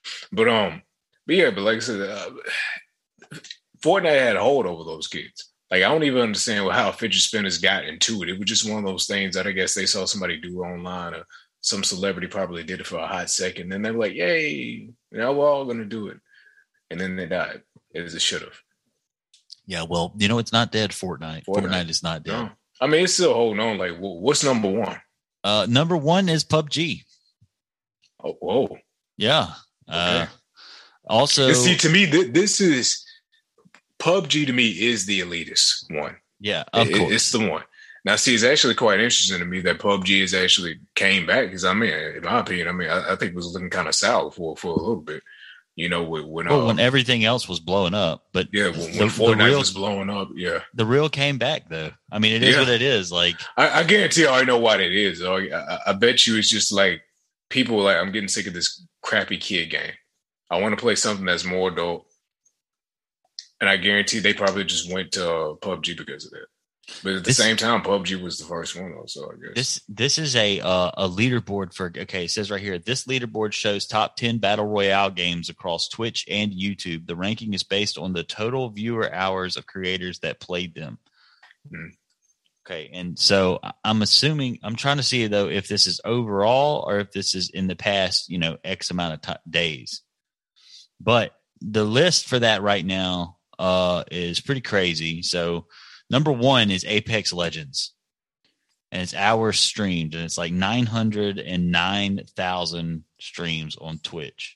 But like I said, Fortnite had a hold over those kids. Like, I don't even understand how fidget spinners got into it. It was just one of those things that I guess they saw somebody do online, or some celebrity probably did it for a hot second. Then they were like, "Yay, we're all going to do it." And then they died, as it should have. Yeah, well, it's not dead, Fortnite. Fortnite is not dead. No. I mean, it's still holding on. Like, what's number one? Number one is PUBG. Oh, whoa. Yeah. Okay. Also, see, to me, this is PUBG. To me, is the elitist one. Yeah, of course, it's the one. Now, see, it's actually quite interesting to me that PUBG has actually came back, because I mean, in my opinion, I think it was looking kind of sour for a little bit. When everything else was blowing up, but yeah, when Fortnite was blowing up, yeah, the real came back though. I mean, it is what it is. Like, I guarantee I already know what it is. I bet you it's just like people were like, "I'm getting sick of this crappy kid game. I want to play something that's more adult." And I guarantee they probably just went to PUBG because of that. But at the same time, PUBG was the first one, though. So I guess this is a leaderboard for. Okay, it says right here, this leaderboard shows top 10 battle royale games across Twitch and YouTube. The ranking is based on the total viewer hours of creators that played them. Mm-hmm. Okay, and so I'm trying to see though if this is overall or if this is in the past, X amount of days. But the list for that right now is pretty crazy. So. Number one is Apex Legends, and it's hours streamed, and it's like 909,000 streams on Twitch.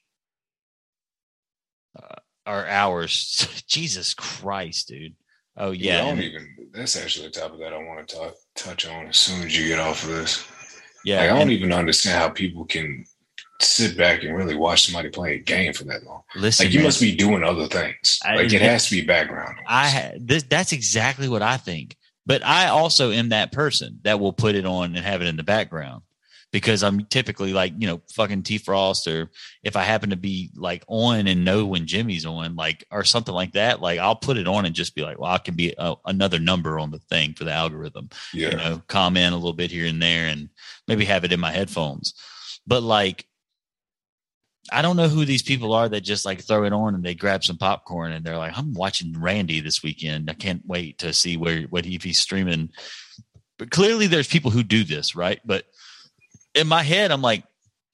Or hours. Jesus Christ, dude. Oh, yeah. That's actually the top of that I want to touch on as soon as you get off of this. Yeah. I don't even understand how people can sit back and really watch somebody play a game for that long. Listen, you must be doing other things. It has to be background. That's exactly what I think. But I also am that person that will put it on and have it in the background, because I'm typically like, fucking T-Frost, or if I happen to be like on and know when Jimmy's on, like, or something like that, like I'll put it on and just be like, well, I can be another number on the thing for the algorithm. Yeah. Comment a little bit here and there, and maybe have it in my headphones. But like, I don't know who these people are that just like throw it on and they grab some popcorn and they're like, "I'm watching Randy this weekend. I can't wait to see if he's streaming." But clearly there's people who do this, right? But in my head, I'm like,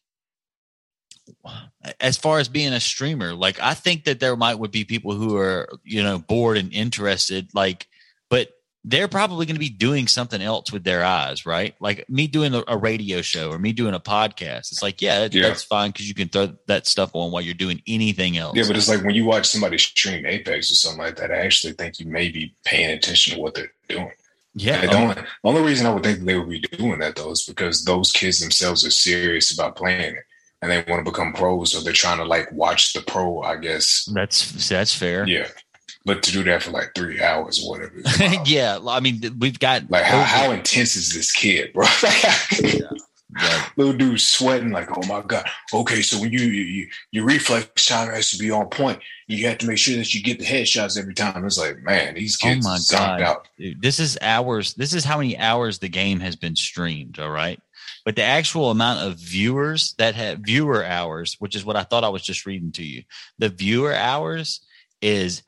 as far as being a streamer, like, I think that there would be people who are, bored and interested, like, but they're probably going to be doing something else with their eyes, right? Like me doing a radio show or me doing a podcast. It's like, that's fine, because you can throw that stuff on while you're doing anything else. Yeah, but it's like when you watch somebody stream Apex or something like that, I actually think you may be paying attention to what they're doing. Yeah. The only reason I would think they would be doing that, though, is because those kids themselves are serious about playing it, and they want to become pros, so they're trying to like watch the pro, I guess. That's fair. Yeah. But to do that for like 3 hours or whatever. Yeah. I mean, we've got like how intense is this kid, bro? Little dude sweating like, oh my God. Okay, so when your reflex time has to be on point. You have to make sure that you get the headshots every time. It's like, man, these kids are zonked out. Dude, this is hours. This is how many hours the game has been streamed. All right. But the actual amount of viewers that have viewer hours, which is what I thought I was just reading to you, the viewer hours is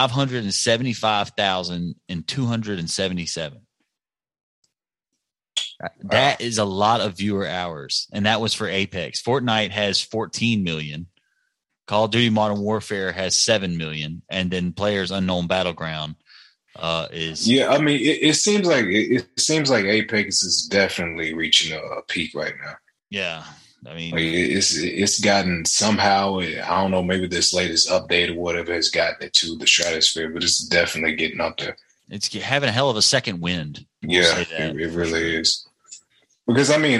18,575,277. That is a lot of viewer hours, and that was for Apex. Fortnite has 14 million. Call of Duty Modern Warfare has 7 million, and then Players Unknown Battleground is. Yeah, I mean, it seems like Apex is definitely reaching a peak right now. Yeah, I mean, like it's gotten somehow. I don't know, maybe this latest update or whatever has gotten it to the stratosphere, but it's definitely getting up there. It's having a hell of a second wind. Yeah, it really is. Because I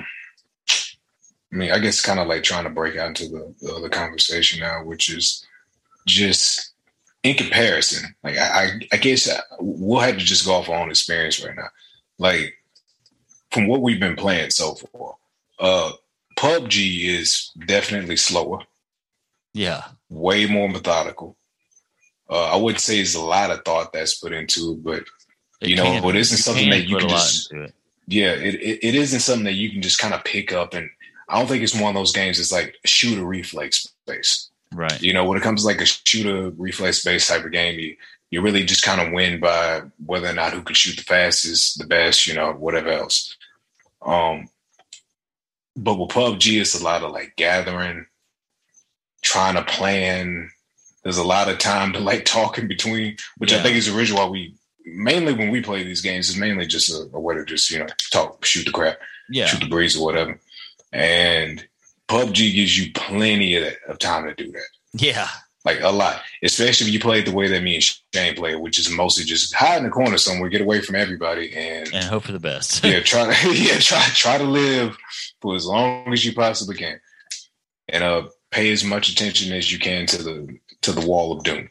guess kind of like trying to break out into the other conversation now, which is just in comparison. Like I guess we'll have to just go off our own experience right now. Like from what we've been playing so far, PUBG is definitely slower. Yeah, way more methodical. I wouldn't say there's a lot of thought that's put into it, but it isn't something that you can just. Yeah, it isn't something that you can just kind of pick up, and I don't think it's one of those games that's like shooter reflex based. Right. When it comes to like a shooter reflex based type of game, you really just kind of win by whether or not who can shoot the fastest, the best, whatever else. But with PUBG, it's a lot of like gathering, trying to plan. There's a lot of time to like talk in between, which I think is the reason why mainly when we play these games, it's mainly just a way to just, talk, shoot the crap, shoot the breeze or whatever. And PUBG gives you plenty of time to do that. Yeah. Like a lot, especially if you play it the way that me and Shane play it, which is mostly just hide in the corner somewhere, get away from everybody and hope for the best. try to live for as long as you possibly can. And pay as much attention as you can to the wall of doom.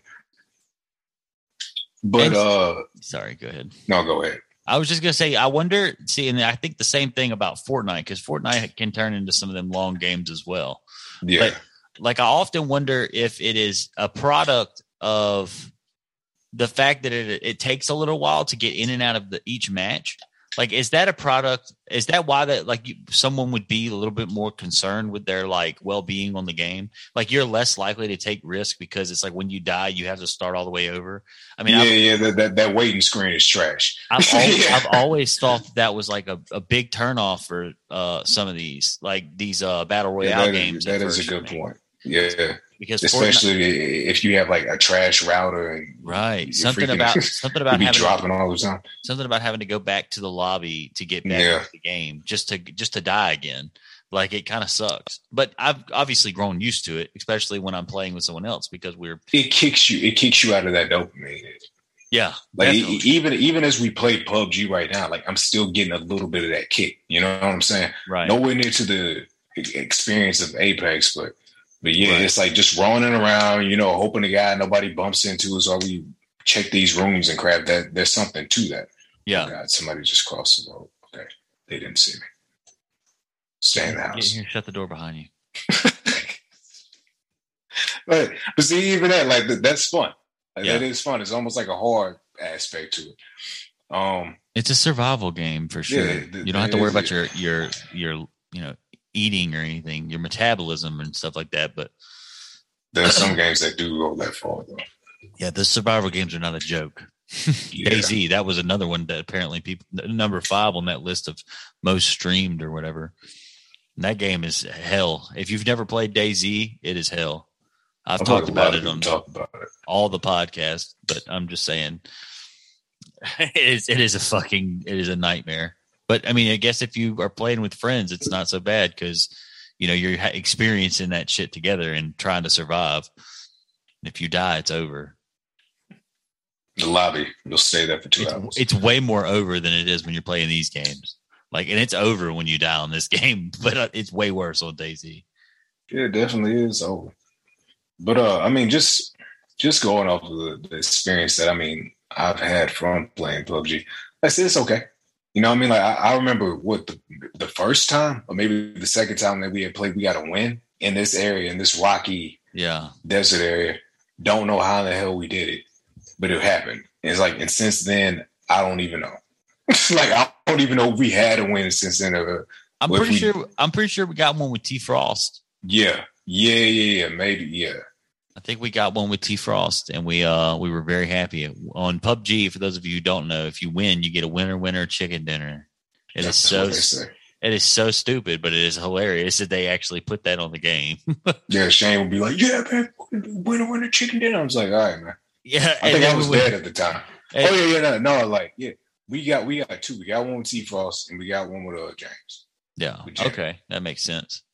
But sorry, go ahead. No, go ahead. I was just gonna say, I wonder. See, and I think the same thing about Fortnite, because Fortnite can turn into some of them long games as well. Yeah. But like, I often wonder if it is a product of the fact that it takes a little while to get in and out of each match. Like, is that a product? Is that why that someone would be a little bit more concerned with their like well-being on the game? Like, you're less likely to take risk because it's like when you die, you have to start all the way over. I mean, that waiting screen is trash. I've always thought that was like a big turnoff for some of these battle royale games. That is a good point. Yeah. Because especially if you have like a trash router and something about having dropping all the time. Something about having to go back to the lobby to get back into the game just to die again. Like, it kind of sucks. But I've obviously grown used to it, especially when I'm playing with someone else because it kicks you out of that dopamine. Yeah. Like even as we play PUBG right now, like I'm still getting a little bit of that kick. You know what I'm saying? Right. Nowhere near to the experience of Apex, but it's like just running around, hoping the guy nobody bumps into us, or we check these rooms and crap. That there's something to that. Yeah. Oh God, somebody just crossed the road. Okay, they didn't see me. Stay in the house. Get here, shut the door behind you. but see, even that, that's fun. That is fun. It's almost like a hard aspect to it. It's a survival game for sure. Yeah, you don't have to worry about your eating or anything, your metabolism and stuff like that. But there's some games that do go that far, though. Yeah, the survival games are not a joke. DayZ, that was another one that apparently people number 5 on that list of most streamed or whatever. And that game is hell. If you've never played DayZ, it is hell. I've talked about it on all the podcasts, but I'm just saying it is a nightmare. But I mean, I guess if you are playing with friends, it's not so bad because you're experiencing that shit together and trying to survive. And if you die, it's over. The lobby, you'll stay there for 2 hours. It's way more over than it is when you're playing these games. And it's over when you die on this game, but it's way worse on DayZ. Yeah, it definitely is over. But I mean, just going off of the experience that I've had from playing PUBG, it's okay. Like I remember the first time, or maybe the second time that we had played, we got a win in this area, in this rocky desert area. Don't know how the hell we did it, but it happened. And since then, I don't even know. I don't even know if we had a win since then. I'm pretty sure we got one with T Frost. Yeah, maybe, yeah. I think we got one with T Frost, and we were very happy on PUBG. For those of you who don't know, if you win, you get a winner chicken dinner. That's what they say. It is so stupid, but it is hilarious that they actually put that on the game. Yeah, Shane would be like, "Yeah, man, winner, chicken dinner." I was like, "All right, man." Yeah, I think I was dead at the time. No, like, yeah, we got two. We got one with T. Frost, and we got one with James. Yeah, okay, that makes sense.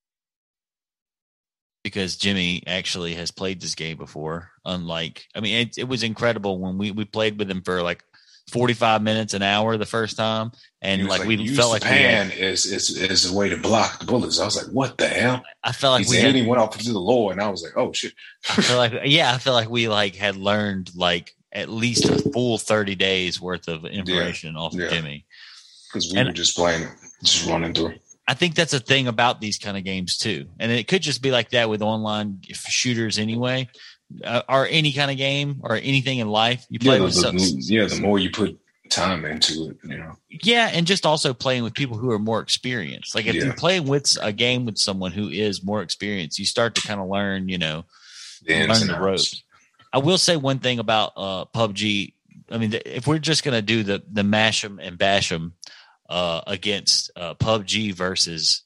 Because Jimmy actually has played this game before. Unlike, I mean, it was incredible when we played with him for like 45 minutes, an hour the first time, and like we felt like pan is a way to block the bullets. I was like, what the hell? I felt like he went off into the lore, and I was like, oh shit. I feel like we like had learned like at least a full 30 days worth of information off of Jimmy, because we were just playing, just running through. I think that's a thing about these kind of games too, and it could just be like that with online shooters anyway, or any kind of game or anything in life you play with. The more you put time into it, you know. Yeah, and just also playing with people who are more experienced. Like if you're playing with a game with someone who is more experienced, you start to kind of learn, you know, learn the ropes. I will say one thing about PUBG. I mean, if we're just gonna do the mash 'em and bash 'em against PUBG versus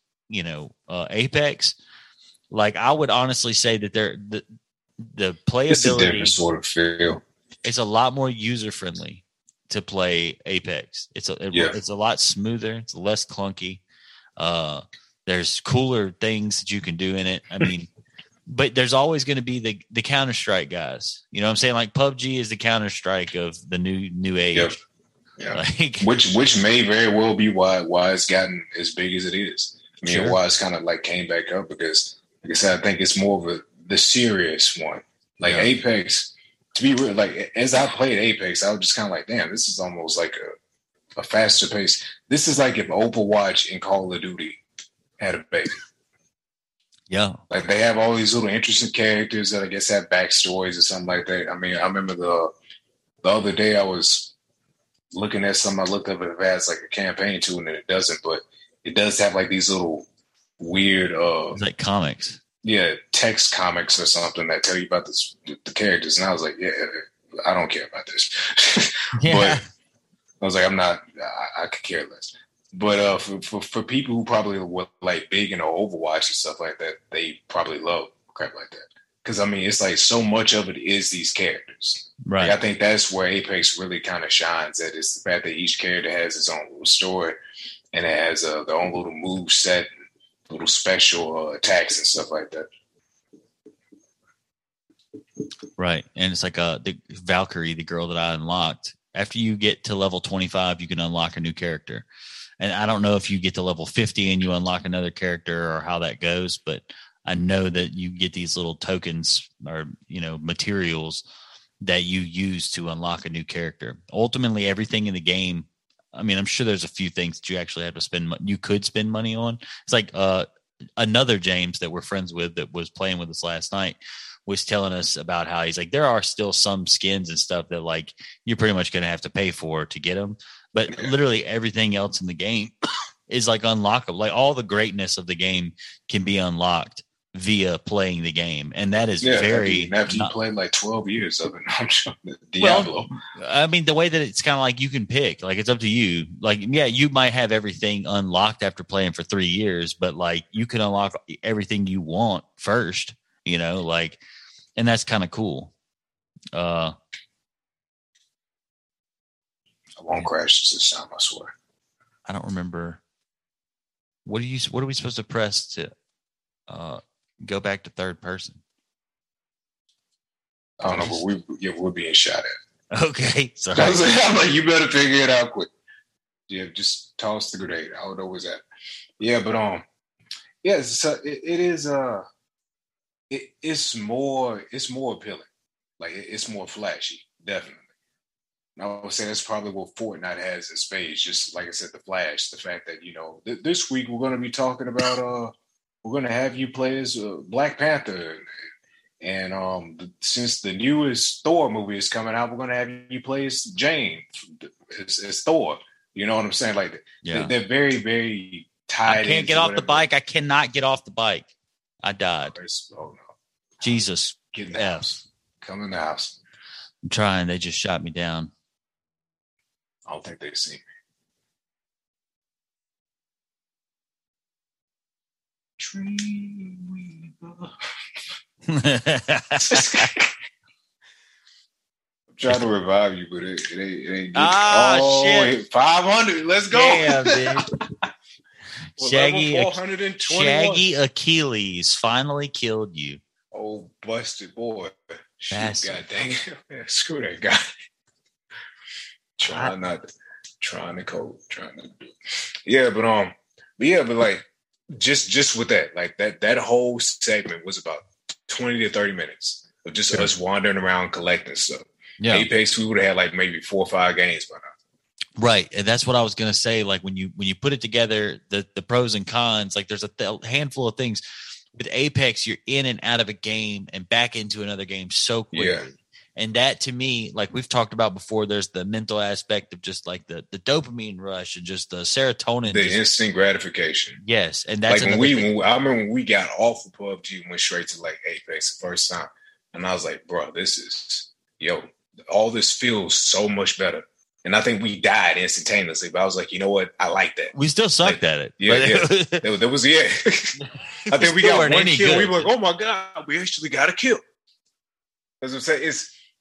Apex, like I would honestly say that the playability, it's a different sort of feel. It's a lot more user friendly to play Apex. It's a lot smoother. It's less clunky. There's cooler things that you can do in it. I mean, but there's always going to be the Counter-Strike guys. You know what I'm saying? Like PUBG is the Counter-Strike of the new age. Yep. Yeah, like, which may very well be why it's gotten as big as it is. I mean, why it's kind of like came back up, because, like I said, I think it's more of the serious one. Like Apex, to be real, like as I played Apex, I was just kind of like, damn, this is almost like a faster pace. This is like if Overwatch and Call of Duty had a baby. Yeah, like they have all these little interesting characters that I guess have backstories or something like that. I mean, I remember the other day I was looking at something, I looked up if it has like a campaign to it, and it doesn't, but it does have like these little weird it's like comics. Yeah, text comics or something that tell you about the characters. And I was like, yeah, I don't care about this. But I was like, I could care less. But for people who probably were like big into Overwatch and stuff like that, they probably love crap like that. Because, I mean, it's like so much of it is these characters. Right. Like, I think that's where Apex really kind of shines. That it's the fact that each character has its own little story, and it has their own little move set, little special attacks and stuff like that. Right. And it's like the Valkyrie, the girl that I unlocked. After you get to level 25, you can unlock a new character. And I don't know if you get to level 50 and you unlock another character or how that goes, but I know that you get these little tokens or, materials that you use to unlock a new character. Ultimately, everything in the game, I mean, I'm sure there's a few things that you actually have to you could spend money on. It's like another James that we're friends with that was playing with us last night was telling us about how he's like, there are still some skins and stuff that like you're pretty much going to have to pay for to get them. But literally everything else in the game is like unlockable. Like all the greatness of the game can be unlocked via playing the game, and that is very. After you played like 12 years of it, I'm sure Diablo. Well, I mean, the way that it's kind of like you can pick, like it's up to you. Like, yeah, you might have everything unlocked after playing for 3 years, but like you can unlock everything you want first. Like, and that's kind of cool. I won't crash this time, I swear. I don't remember. What are we supposed to press to go back to third person? I don't know, but we're being shot at. Okay, sorry. I'm like, you better figure it out quick. Yeah, just toss the grenade. I don't know what's that. Yeah, but so it is. It's more appealing. Like it's more flashy, definitely. And I would say that's probably what Fortnite has in spades. Just like I said, the flash, the fact that this week we're going to be talking about we're going to have you play as Black Panther, and since the newest Thor movie is coming out, we're going to have you play as Jane, as Thor. You know what I'm saying? Like, they're very, very tied. I can't get off the bike. I cannot get off the bike. I died. Oh no! Jesus, get in the house. Come in the house. I'm trying. They just shot me down. I don't think they see me. Trying to revive you, but it ain't good. Shit. 500. Let's go. Yeah, dude. Shaggy Achilles finally killed you. Oh, busted boy. Shoot, God dang it. Man, screw that guy. Trying to code. Trying to do. Yeah, but like just with that, like that whole segment was about 20 to 30 minutes of just us wandering around collecting stuff. Yeah. Apex, we would have had like maybe 4 or 5 games by now. Right. And that's what I was going to say. Like when you put it together, the pros and cons, like there's a handful of things. With Apex, you're in and out of a game and back into another game so quickly. Yeah. And that to me, like we've talked about before, there's the mental aspect of just like the dopamine rush and just the serotonin. The instant gratification. Yes. And that's like I remember when we got off of PUBG and went straight to like Apex the first time. And I was like, bro, all this feels so much better. And I think we died instantaneously, but I was like, you know what? I like that. We still sucked at it. Yeah. There was. I think we got one kill. We were like, oh my God, we actually got a kill. As I'm saying,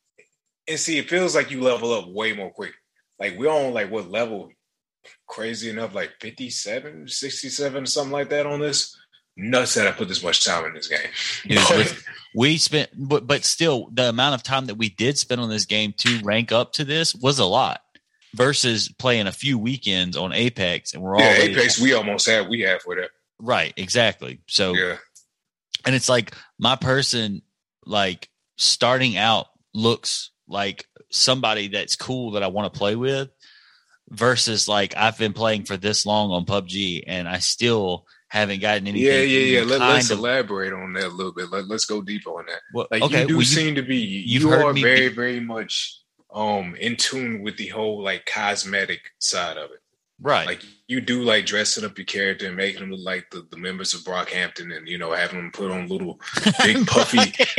it feels like you level up way more quick. Like we're on like what level? Crazy enough, like 57, 67, something like that on this. Nuts that I put this much time in this game. We spent, but still, the amount of time that we did spend on this game to rank up to this was a lot versus playing a few weekends on Apex, and we're all Apex. We have for that. Right, exactly. So, and it's like my person, like starting out, looks like somebody that's cool that I want to play with, versus like I've been playing for this long on PUBG, and I still haven't gotten anything. Yeah. Let's elaborate on that a little bit. Let's go deeper on that. Well, like you seem to be. You are very, very much in tune with the whole like cosmetic side of it. Right. Like you do like dressing up your character and making them look like the members of Brockhampton, and having them put on little big puffy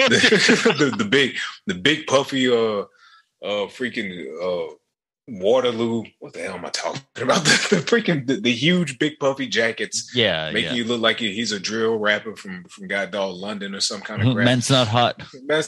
the big puffy freaking Waterloo. What the hell am I talking about? The huge big puffy jackets. Yeah, making you look like he's a drill rapper from goddamn London or some kind of rap. Man's not hot.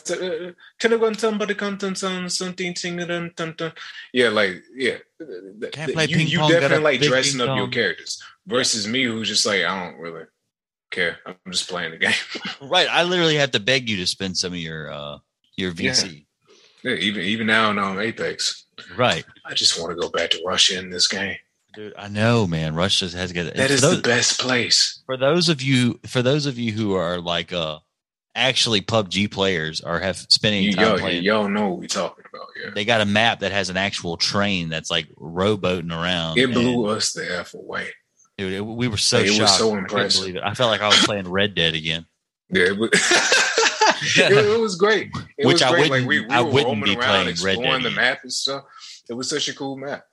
You definitely like dressing up your characters versus me, who's just like, I don't really care. I'm just playing the game. Right. I literally have to beg you to spend some of your VC. Yeah, even now on Apex. Right. I just want to go back to Russia in this game. Dude, I know, man. Russia has got that is the best place. For those of you who are like actually PUBG players or have spent any time playing, y'all know what we're talking about. Yeah. They got a map that has an actual train that's like rowboating around. It blew us the F away. Dude, we were so shocked. It was so impressive. I felt like I was playing Red Dead again. Yeah, it was great. I wouldn't we were roaming around exploring the map and stuff. It was such a cool map.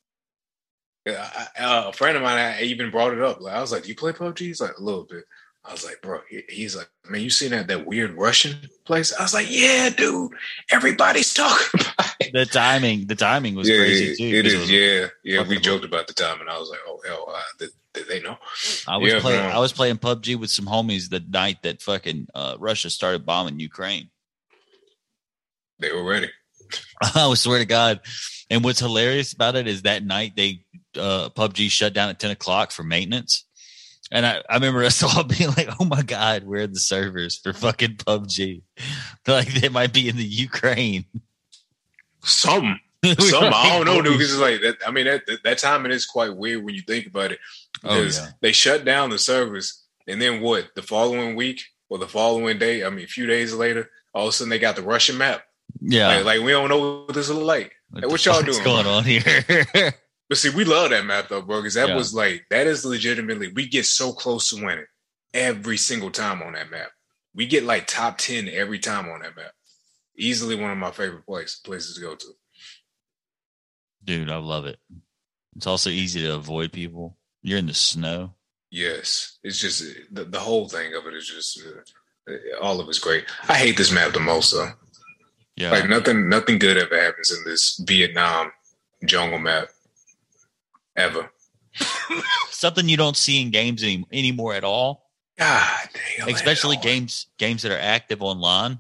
A friend of mine, I even brought it up. Like, I was like, "Do you play PUBG?" He's like, "A little bit." I was like, "Bro," he's like, "Man, you seen that weird Russian place?" I was like, "Yeah, dude. Everybody's talking about it." The timing was crazy too. It is. Yeah. We joked about the time, and I was like, "Oh hell, did they know?" I was playing PUBG with some homies the night that fucking Russia started bombing Ukraine. They were ready. I swear to God. And what's hilarious about it is that night they PUBG shut down at 10 o'clock for maintenance. And I remember us all being like, oh my God, where are the servers for fucking PUBG? Like they might be in the Ukraine. Some. I don't know, dude. Because it's like that. I mean, that timing is quite weird when you think about it. Because they shut down the servers, and then what? The following week or the following day? I mean, a few days later, all of a sudden they got the Russian map. Yeah, like we don't know what this look like. What y'all doing? What's going on here? But see, we love that map though, bro. Because that is legitimately, we get so close to winning every single time on that map. We get like top 10 every time on that map. Easily one of my favorite places to go to. Dude, I love it. It's also easy to avoid people. You're in the snow. Yes. It's just the whole thing of it is just all of it's great. I hate this map the most though. Yeah. Like nothing good ever happens in this Vietnam jungle map. Ever. Something you don't see in games anymore at all. God damn. Especially games that are active online.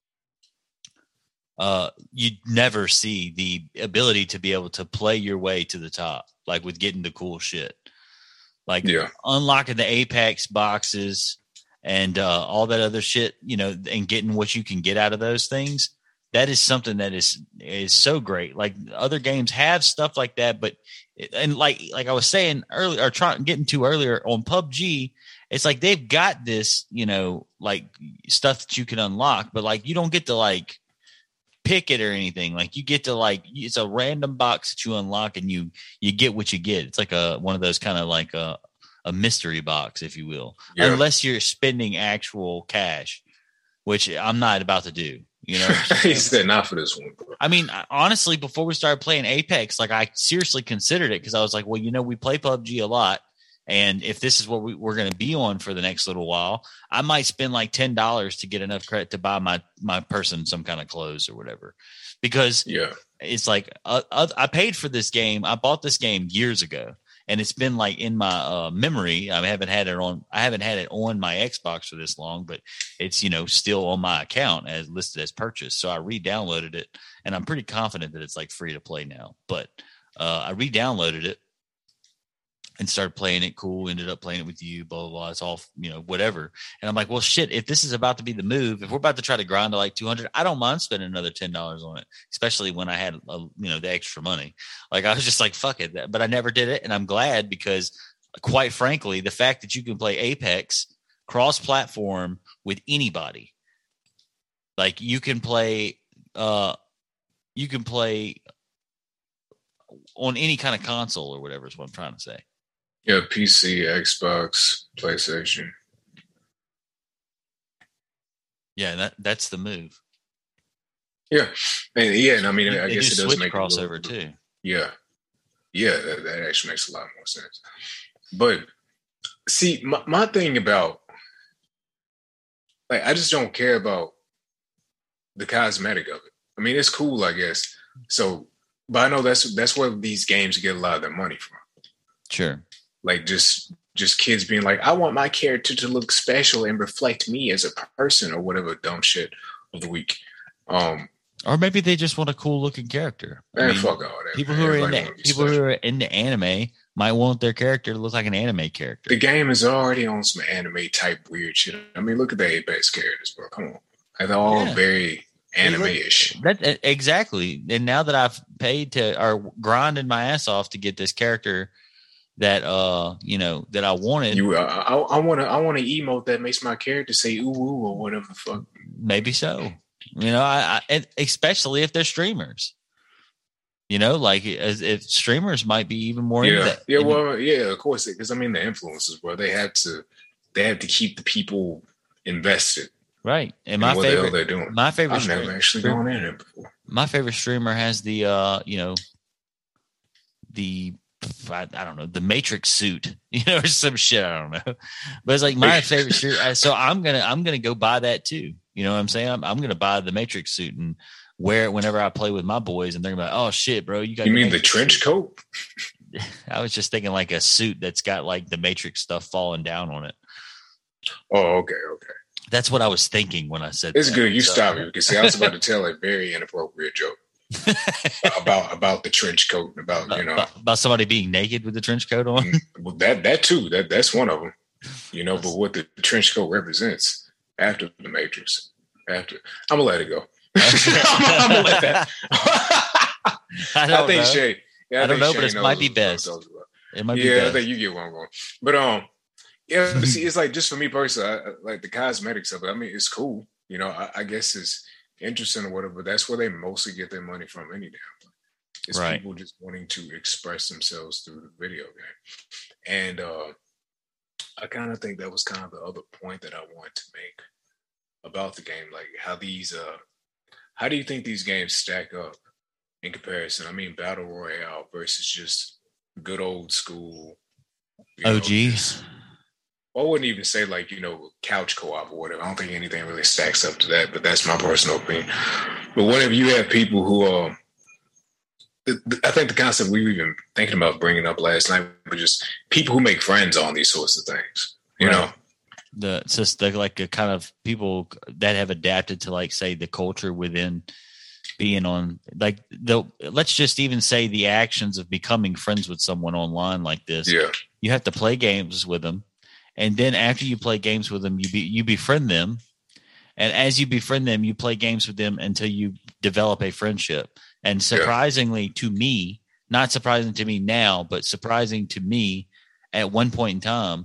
You never see the ability to be able to play your way to the top, like with getting the cool shit, like unlocking the Apex boxes and all that other shit, you know, and getting what you can get out of those things. That is something that is so great. Like other games have stuff like that, but like I was saying earlier, or getting to earlier on PUBG, it's like they've got this, you know, like stuff that you can unlock, but like you don't get to like pick it or anything. Like you get to like, it's a random box that you unlock and you get what you get. It's like one of those kind of like a mystery box, if you will, unless you're spending actual cash, which I'm not about to do. You know, he said not for this one, bro. I mean, honestly, before we started playing Apex, like I seriously considered it because I was like, well, you know, we play PUBG a lot. And if this is what we're going to be on for the next little while, I might spend like $10 to get enough credit to buy my person some kind of clothes or whatever. Because it's like I paid for this game. I bought this game years ago, and it's been like in my memory. I haven't had it on my Xbox for this long, but it's, you know, still on my account as listed as purchase. So I re-downloaded it, and I'm pretty confident that it's like free to play now. But I re-downloaded it and started playing it. Cool. Ended up playing it with you, blah, blah, blah. It's all, you know, whatever. And I'm like, well, shit, if this is about to be the move, if we're about to try to grind to like 200, I don't mind spending another $10 on it, especially when I had, you know, the extra money. Like I was just like, fuck it. But I never did it. And I'm glad because quite frankly, the fact that you can play Apex cross-platform with anybody, like you can play on any kind of console or whatever is what I'm trying to say. Yeah, PC, Xbox, PlayStation. Yeah, that's the move. Yeah, and I mean, I guess it does make crossover too. Yeah, that actually makes a lot more sense. But see, my thing about, like, I just don't care about the cosmetic of it. I mean, it's cool, I guess. So, but I know that's where these games get a lot of their money from. Sure. Like just kids being like, I want my character to look special and reflect me as a person or whatever dumb shit of the week. Or maybe they just want a cool looking character. Fuck all that. People who are into anime might want their character to look like an anime character. The game is already on some anime type weird shit. I mean, look at the Apex characters, bro. Come on. They're all very anime-ish. Exactly. And now that I've paid or grinded my ass off to get this character that you know, that I wanted. I want to emote that makes my character say ooh ooh or whatever the fuck. Maybe so. You know, I especially if they're streamers. You know, like if streamers might be even more into that. Yeah, well, yeah, of course, because I mean the influencers, bro, they have to keep the people invested. Right. And what the hell they're doing. My favorite I've never actually gone in there before. My favorite streamer has the you know, I don't know, the Matrix suit, you know, or some shit. I don't know, but it's like my favorite shirt. So I'm gonna go buy that too. You know what I'm saying? I'm gonna buy the Matrix suit and wear it whenever I play with my boys, and they're gonna be like, "Oh shit, bro, you got." You mean the trench coat? I was just thinking like a suit that's got like the Matrix stuff falling down on it. Oh, okay. That's what I was thinking when I said. It's good you stopped me because I was about to tell a very inappropriate joke. about the trench coat, about somebody being naked with the trench coat on. Well, that too. That's one of them. You know, but what the trench coat represents after the Matrix. I'm gonna let it go. I'm gonna let that. I think Shay. I don't know, but it might be best. It might be best. I think you get where I'm going. But yeah. See, it's like just for me personally, I like the cosmetics of it. I mean, it's cool. You know, I guess it's interesting or whatever, but that's where they mostly get their money from any damn thing. It's people just wanting to express themselves through the video game. And I kind of think that was kind of the other point that I wanted to make about the game. Like how do you think these games stack up in comparison? I mean, Battle Royale versus just good old school OG. I wouldn't even say like, you know, couch co-op or whatever. I don't think anything really stacks up to that, but that's my personal opinion. But whenever you have people who I think the concept we were even thinking about bringing up last night was just people who make friends on these sorts of things, you know? it's just like a kind of people that have adapted to, like, say, the culture within being on, like, let's just even say the actions of becoming friends with someone online like this. Yeah. You have to play games with them, and then after you play games with them, you befriend them, and as you befriend them, you play games with them until you develop a friendship. And surprisingly to me, not surprising to me now, but surprising to me at one point in time,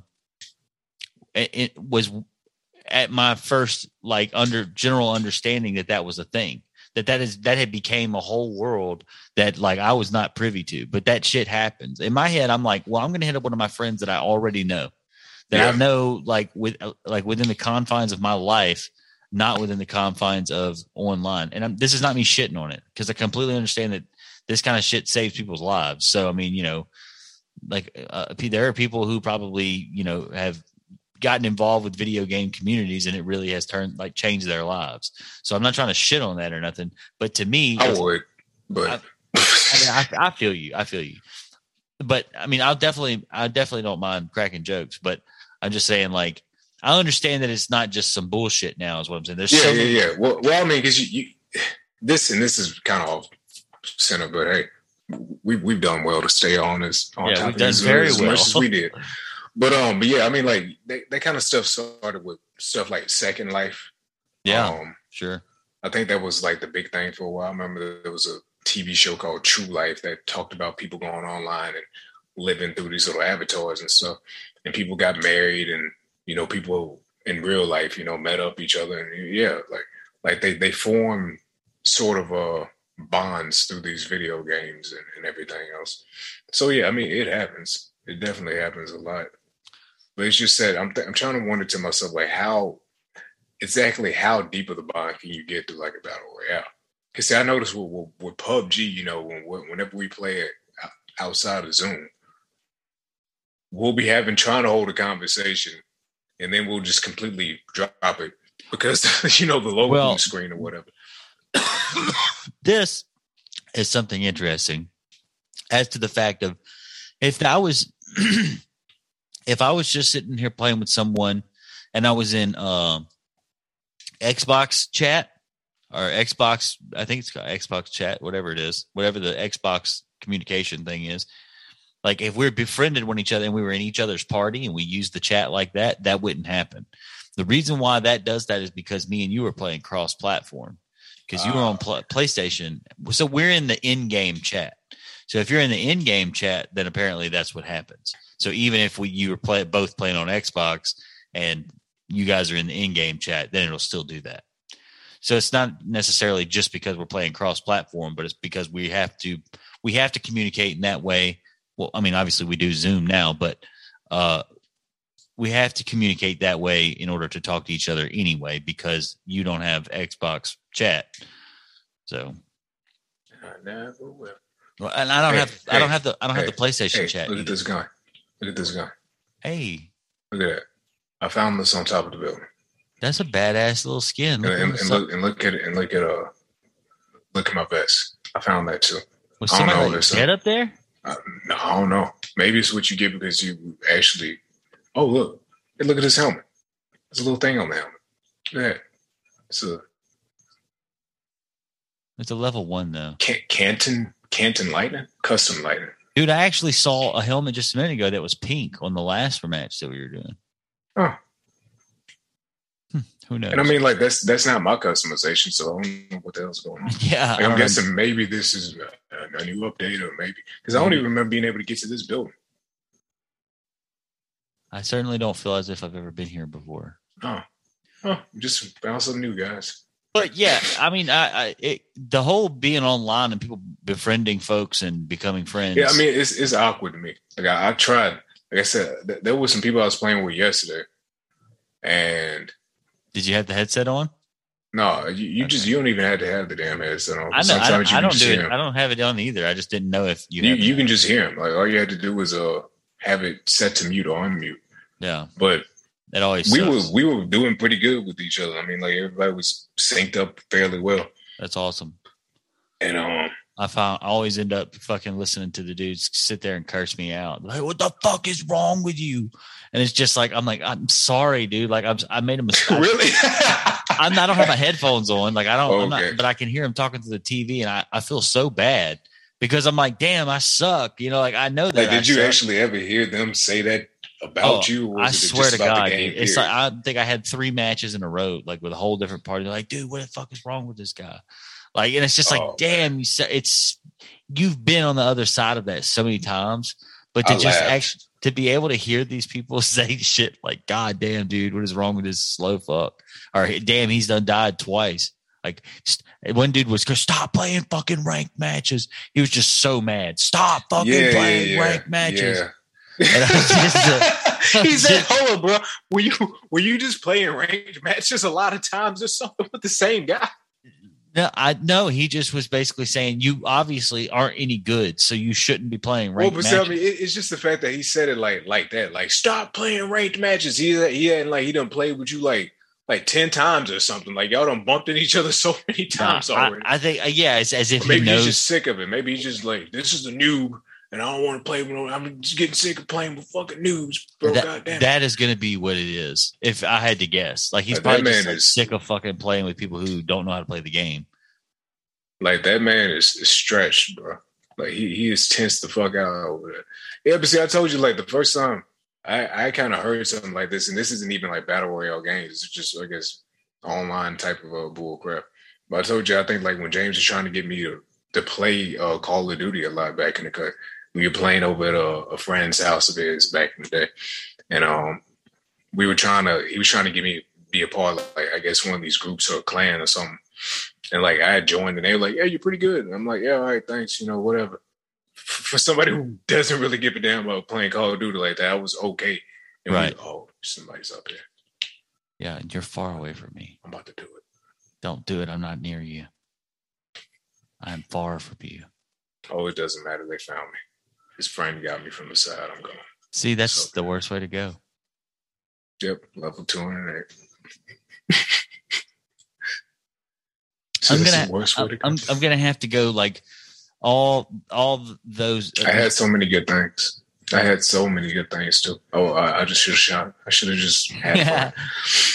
it was at my first, like, general understanding that was a thing, that had became a whole world that, like, I was not privy to, but that shit happens. In my head, I'm like, well, I'm going to hit up one of my friends that I already know, that I know, like, within the confines of my life, not within the confines of online. And this is not me shitting on it, because I completely understand that this kind of shit saves people's lives. So, I mean, you know, like, there are people who probably, you know, have gotten involved with video game communities, and it really has changed their lives. So I'm not trying to shit on that or nothing, but to me, I would, but I feel you. But I mean, I definitely don't mind cracking jokes, but I'm just saying, like, I understand that it's not just some bullshit now, is what I'm saying. There's yeah. Well, I mean, because this is kind of off center, but hey, we've done well to stay on this. We've done very well, much as we did. But yeah, I mean, like, that kind of stuff started with stuff like Second Life. Yeah, sure. I think that was, like, the big thing for a while. I remember there was a TV show called True Life that talked about people going online and living through these little avatars and stuff. And people got married, and, you know, people in real life, you know, met up each other, and like they form sort of bonds through these video games and everything else. So yeah, I mean, it happens. It definitely happens a lot. But it's just that I'm trying to wonder to myself, like, how deep of the bond can you get through, like, a battle royale? Because I noticed with PUBG, you know, whenever we play it outside of Zoom, we'll be trying to hold a conversation, and then we'll just completely drop it because, you know, the logo screen or whatever. This is something interesting as to the fact of, if I was just sitting here playing with someone and I was in Xbox chat or Xbox, I think it's called Xbox chat, whatever it is, whatever the Xbox communication thing is. Like, if we're befriended with each other and we were in each other's party and we used the chat like that, that wouldn't happen. The reason why that does that is because me and you were playing cross-platform, because you were on PlayStation. So we're in the in-game chat. So if you're in the in-game chat, then apparently that's what happens. So even if you were both playing on Xbox and you guys are in the in-game chat, then it'll still do that. So it's not necessarily just because we're playing cross-platform, but it's because we have to communicate in that way. Well, I mean, obviously we do Zoom now, but we have to communicate that way in order to talk to each other anyway, because you don't have Xbox chat. So, I never will. Well, and I don't have the PlayStation chat. Look at this guy. Hey, look at that. I found this on top of the building. That's a badass little skin. Look at my vest. I found that too. Was somebody dead up there? No, I don't know. Maybe it's what you get because you actually. Oh, look! Hey, look at this helmet. There's a little thing on the helmet. Look at that. It's a level 1 though. Canton Lightning, custom Lightning. Dude, I actually saw a helmet just a minute ago that was pink on the last match that we were doing. Oh. Who knows? And I mean, like, that's not my customization, so I don't know what the hell's going on. Yeah. Like, I'm guessing maybe this is a new update, or maybe. Because I don't even remember being able to get to this building. I certainly don't feel as if I've ever been here before. Oh, just found some new guys. But yeah, I mean, the whole being online and people befriending folks and becoming friends. Yeah, I mean, it's awkward to me. Like, I tried. Like I said, there were some people I was playing with yesterday, and did you have the headset on? No, you don't even have to have the damn headset on. I know. I don't do it. I don't have it on either. I just didn't know if you can just hear him. Like, all you had to do was have it set to mute or unmute. Yeah, but it always we were doing pretty good with each other. I mean, like, everybody was synced up fairly well. That's awesome. And I always end up fucking listening to the dudes sit there and curse me out. Like, what the fuck is wrong with you? And it's just like, I'm sorry, dude. Like I made a mistake. Really? I don't have my headphones on. Like I don't, Okay. I'm not, but I can hear him talking to the TV and I feel so bad because I'm like, damn, I suck. You know, like I know that. Like, did you actually ever hear them say that about you? Or I was it swear just to about God, the game, dude. It's period? like, I think I had 3 matches in a row, like with a whole different party. They're like, dude, what the fuck is wrong with this guy? Like, and it's just like, damn, you've been on the other side of that so many times, but to just actually to be able to hear these people say shit like, God damn, dude, what is wrong with this slow fuck? Or damn, he's done died twice. Like one dude was, stop playing fucking ranked matches. He was just so mad. Stop fucking playing ranked matches. Yeah. And I was just, he said, hold on, bro. Were you just playing ranked matches a lot of times or something with the same guy? No, he just was basically saying you obviously aren't any good, so you shouldn't be playing ranked matches. Tell me, it's just the fact that he said it like that. Like, stop playing ranked matches. He done played with you like 10 times or something. Like, y'all done bumped into each other so many times already. I think, it's as if maybe he knows. He's just sick of it. Maybe he's just like, this is a noob, and I don't want to play with no. I'm just getting sick of playing with fucking noobs, bro. Goddamn. That is going to be what it is. If I had to guess, like he's probably just sick of fucking playing with people who don't know how to play the game. Like, that man is stretched, bro. Like, he is tense the fuck out over there. Yeah, but see, I told you, like, the first time I kind of heard something like this, and this isn't even like battle royale games. It's just, I guess, online type of bull crap. But I told you, I think, like, when James was trying to get me to play Call of Duty a lot back in the cut, when you're playing over at a friend's house of his back in the day, and he was trying to get me be a part of, like, I guess, one of these groups or a clan or something. And like I had joined, and they were like, "Yeah, you're pretty good." And I'm like, "Yeah, all right, thanks. You know, whatever." For somebody who doesn't really give a damn about playing Call of Duty like that, I was okay. And right? Somebody's up there. Yeah, you're far away from me. I'm about to do it. Don't do it. I'm not near you. I'm far from you. Oh, it doesn't matter. They found me. His friend got me from the side. I'm going. See, that's the worst way to go. Yep, level 208. I'm gonna have to go like all those. I had so many good things. I had so many good things too. Oh, I just should have shot. I should have just had fun.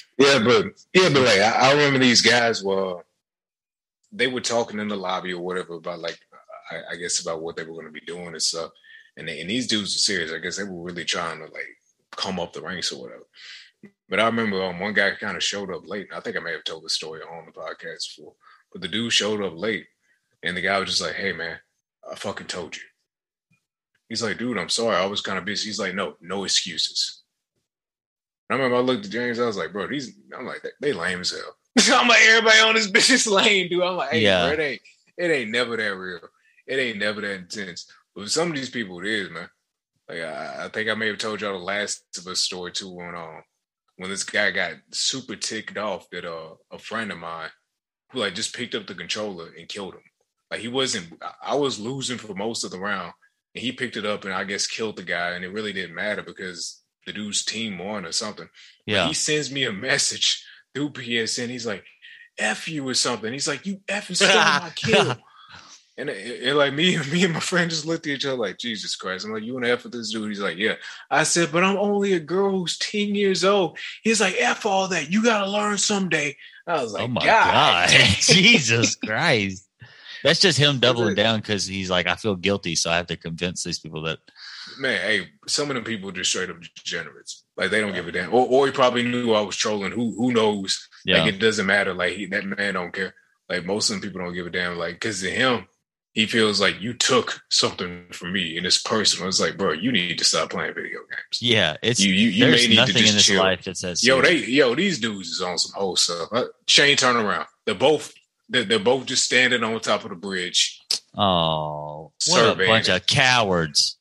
But like I remember these guys they were talking in the lobby or whatever about like I guess about what they were going to be doing and stuff. And these dudes were serious. I guess they were really trying to like come up the ranks or whatever. But I remember one guy kind of showed up late. I think I may have told the story on the podcast before. But the dude showed up late, and the guy was just like, "Hey, man, I fucking told you." He's like, "Dude, I'm sorry. I was kind of busy." He's like, No excuses. And I remember I looked at James. I was like, "Bro, I'm like, they lame as hell." I'm like, everybody on this bitch is lame, dude. I'm like, "Hey, bro, it ain't never that real. It ain't never that intense." But with some of these people, it is, man. Like I think I may have told y'all the Last of Us story too when this guy got super ticked off that a friend of mine who like just picked up the controller and killed him. Like I was losing for most of the round, and he picked it up and I guess killed the guy, and it really didn't matter because the dude's team won or something. Yeah. But he sends me a message through PSN. He's like, "F you" or something. He's like, "You effing stole my kill." And like me and my friend just looked at each other like, Jesus Christ. I'm like, "You want to F with this dude?" He's like, "Yeah." I said, "But I'm only a girl who's 10 years old." He's like, "F all that. You got to learn someday." I was like, "Oh my God. Jesus Christ." That's just him doubling down because he's like, I feel guilty, so I have to convince these people that. Man, hey, some of them people are just straight up degenerates. Like, they don't give a damn. Or he probably knew I was trolling. Who knows? Yeah. Like, it doesn't matter. Like, that man don't care. Like, most of them people don't give a damn. Like, because to him, he feels like you took something from me and it's personal. It's like, bro, you need to stop playing video games. Yeah, it's you there's may need nothing to just in this chill. life that says these dudes is on some whole stuff. Shane, turn around. They're both just standing on top of the bridge. Oh, what a bunch of cowards!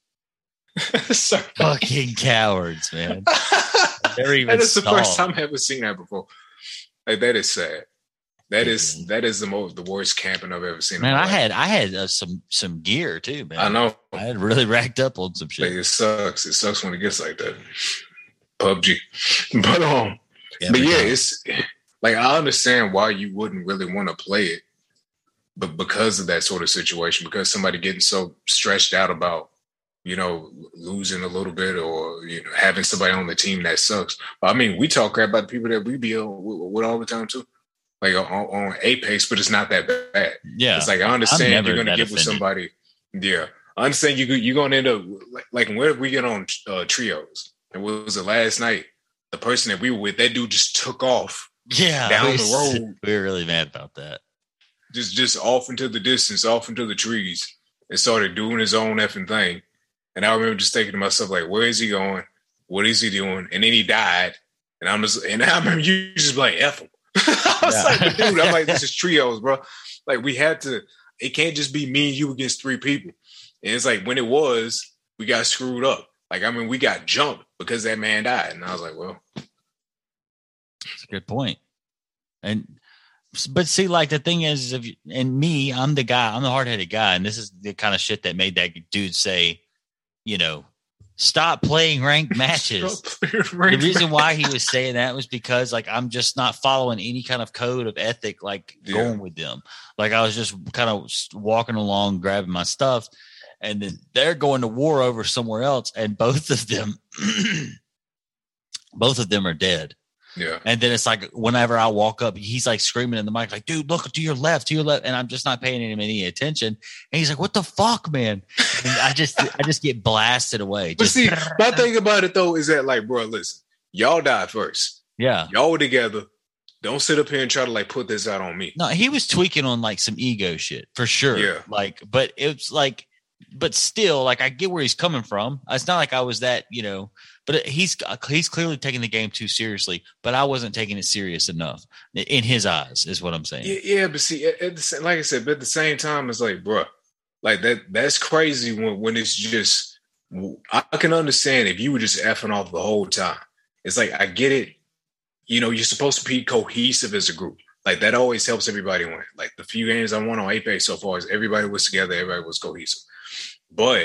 Fucking cowards, man. They're even. That is the first time I've ever seen that before. Like, that is sad. That is the worst camping I've ever seen. Man, I had some gear too, man. I know. I had really racked up on some shit. Like, it sucks. It sucks when it gets like that. PUBG, but it's like, I understand why you wouldn't really want to play it, but because of that sort of situation, because somebody getting so stressed out about, losing a little bit or having somebody on the team that sucks. I mean, we talk crap about the people that we be with all the time too, like on Apex, but it's not that bad. Yeah, it's like I understand you're going to get with somebody. Yeah, I understand you're going to end up like where we get on trios. It was the last night. The person that we were with, that dude just took off. Yeah, down the road. We were really mad about that. Just off into the distance, off into the trees, and started doing his own effing thing. And I remember just thinking to myself, like, where is he going? What is he doing? And then he died. And I remember you just like, F him. I was like, but dude, I'm like, this is trios, bro. Like, we had to, it can't just be me and you against 3 people. And it's like, when it was, we got screwed up. Like, I mean, we got jumped because that man died. And I was like, well. That's a good point. But see, like, the thing is, I'm the hard-headed guy. And this is the kind of shit that made that dude say, stop playing ranked matches. The reason why he was saying that was because, like, I'm just not following any kind of code of ethic, like going with them. Like, I was just kind of walking along, grabbing my stuff, and then they're going to war over somewhere else, and both of them are dead. Yeah. And then it's like, whenever I walk up, he's like screaming in the mic, like, dude, look to your left. And I'm just not paying him any attention. And he's like, what the fuck, man? And I just get blasted away. But see, my thing about it though, is that, like, bro, listen, y'all died first. Yeah. Y'all were together. Don't sit up here and try to, like, put this out on me. No, he was tweaking on, like, some ego shit for sure. Yeah. Like, but it's like, but still, like, I get where he's coming from. It's not like I was that, but he's clearly taking the game too seriously, but I wasn't taking it serious enough in his eyes, is what I'm saying. Yeah, but see, like I said, but at the same time, it's like, bro, like that's crazy when it's just, I can understand if you were just effing off the whole time. It's like, I get it. You're supposed to be cohesive as a group. Like, that always helps everybody win. Like, the few games I won on Apex so far is everybody was together, everybody was cohesive. But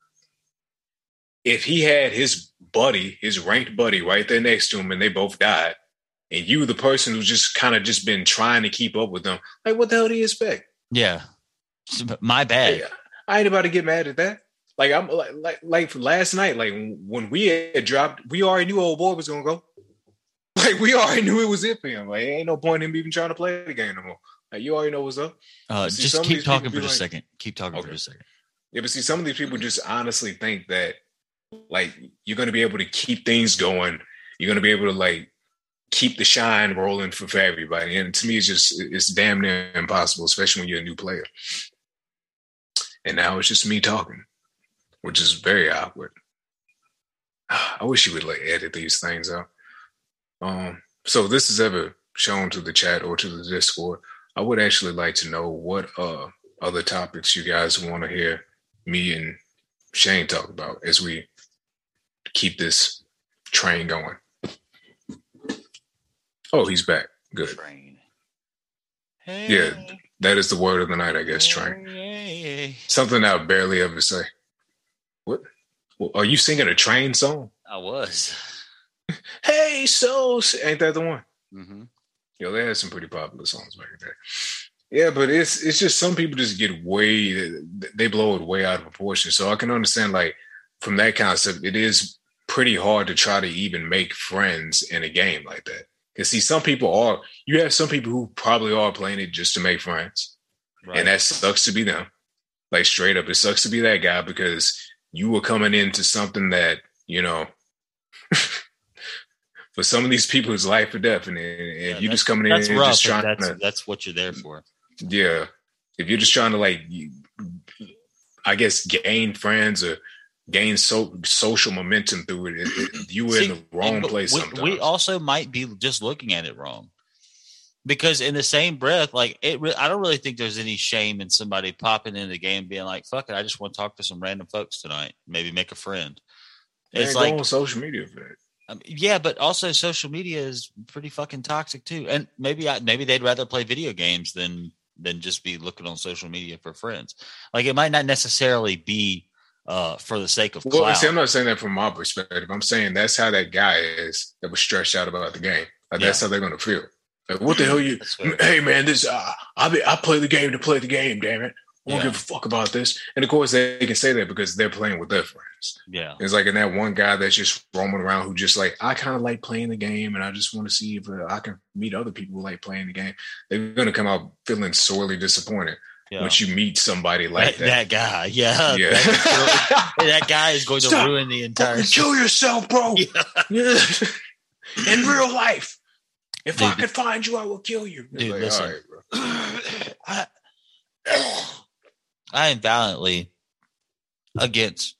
if he had his ranked buddy right there next to him, and they both died, and you, the person who's just kind of just been trying to keep up with them, like, what the hell do you expect? Yeah. My bad. Like, I ain't about to get mad at that. Like, I'm like for last night, like, when we had dropped, we already knew old boy was going to go. Like, we already knew it was it for him. Like, ain't no point in him even trying to play the game no more. Like, you already know what's up. Just keep talking for just a second. Keep talking for just a second. Yeah, but see, some of these people just honestly think that, like, you're going to be able to keep things going. You're going to be able to, like, keep the shine rolling for everybody. And to me, it's damn near impossible, especially when you're a new player. And now it's just me talking, which is very awkward. I wish you would, like, edit these things out. So if this is ever shown to the chat or to the Discord, I would actually like to know what other topics you guys want to hear me and Shane talk about as we keep this train going. Oh, he's back. Good. Train. Hey. Yeah, that is the word of the night, I guess, train. Hey. Something I barely ever say. What? Well, are you singing a train song? I was. Hey, so ain't that the one? Mm-hmm. Yo, they had some pretty popular songs back in the day. Yeah, but it's just some people just get they blow it way out of proportion. So I can understand, like, from that concept, it is pretty hard to try to even make friends in a game like that. Because see, you have some people who probably are playing it just to make friends. Right. And that sucks to be them. Like, straight up, it sucks to be that guy because you were coming into something that, for some of these people, it's life or death. And you're just coming in and just trying to. That's what you're there for. Yeah. If you're just trying to, like, I guess, gain friends or gain social momentum through it, you were in the wrong place sometimes. We also might be just looking at it wrong. Because in the same breath, like, I don't really think there's any shame in somebody popping into the game and being like, fuck it, I just want to talk to some random folks tonight. Maybe make a friend. It's like on social media for that. Yeah, but also social media is pretty fucking toxic too. And maybe they'd rather play video games than just be looking on social media for friends. Like, it might not necessarily be for the sake of clout. Well, see, I'm not saying that from my perspective. I'm saying that's how that guy is that was stressed out about the game. Like, that's how they're going to feel. Like, what the hell you? Hey man, this I play the game to play the game. Damn it, I don't give a fuck about this. And of course, they can say that because they're playing with their friends. Yeah, it's like in that one guy that's just roaming around who just like I kind of like playing the game, and I just want to see if I can meet other people who like playing the game. They're gonna come out feeling sorely disappointed. Yeah. Once you meet somebody like that guy, that guy is going to ruin the entire. Kill yourself, bro. Yeah. In real life, if I could find you, I will kill you. Dude, like, listen, all right, bro. I am violently against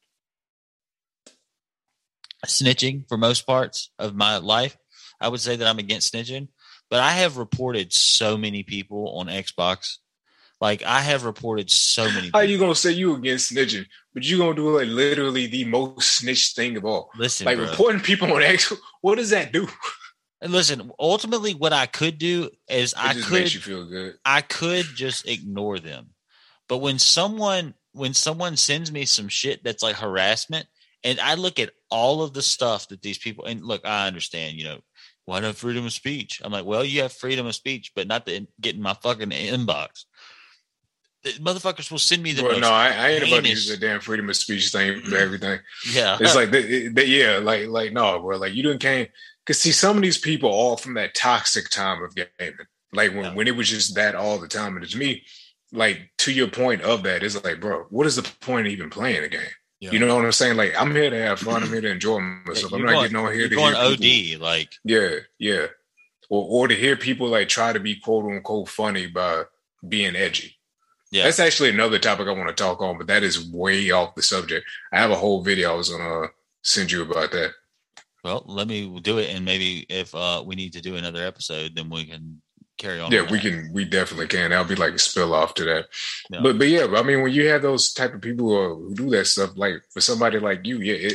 snitching for most parts of my life. I would say that I'm against snitching, but I have reported so many people on Xbox. Like, I have reported so many people. How you gonna say you against snitching, but you gonna do like literally the most snitch thing of all? Listen, like, bro, reporting people on Xbox, what does that do? And listen, ultimately, what I could do is makes you feel good. I could just ignore them. But when someone sends me some shit that's like harassment, and I look at all of the stuff that these people, and look, I understand, why not freedom of speech? I'm like, well, you have freedom of speech, but not to get in my fucking inbox. The motherfuckers will send me the. Well, no, I ain't about to use the damn freedom of speech thing for everything. Yeah, it's like, like no, bro, like you didn't came because see some of these people all from that toxic time of gaming, like when it was just that all the time, and to me, like to your point of that, it's like, bro, what is the point of even playing a game? Yeah. You know what I'm saying? Like, I'm here to have fun. I'm here to enjoy myself. I'm not getting on here to hear people, OD, like yeah, or to hear people like try to be quote unquote funny by being edgy. Yeah. That's actually another topic I want to talk on, but that is way off the subject. I have a whole video I was gonna send you about that. Well, let me do it, and maybe if we need to do another episode, then we can carry on. Yeah, we definitely can. That'll be like a spill off to that. Yeah. But yeah, I mean, when you have those type of people who do that stuff, like for somebody like you, yeah,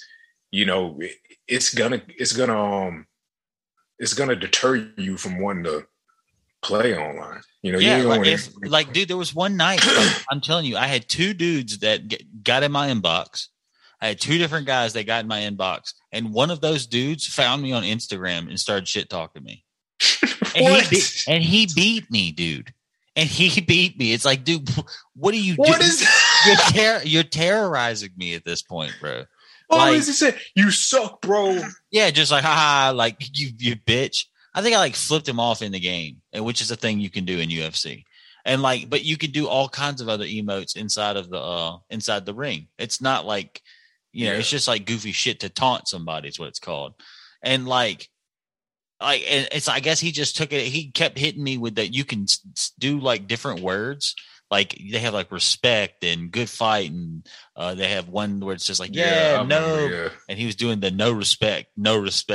it's gonna deter you from wanting to play online. Dude, there was one night. I'm telling you, I had two dudes that got in my inbox. I had two different guys that got in my inbox, and one of those dudes found me on Instagram and started shit talking me. And he beat me, dude. And he beat me. It's like, dude, what are you doing? What is that? You're terrorizing me at this point, bro. Oh, is he saying you suck, bro? Yeah, just like haha, like you bitch. I think I like flipped him off in the game, which is a thing you can do in UFC. And like, but you can do all kinds of other emotes inside of the ring. It's not like, it's just like goofy shit to taunt somebody is what it's called. And and it's, I guess he just took it. He kept hitting me with that. You can do like different words. Like they have like respect and good fight. And they have one where it's just like, no. And he was doing the no respect. And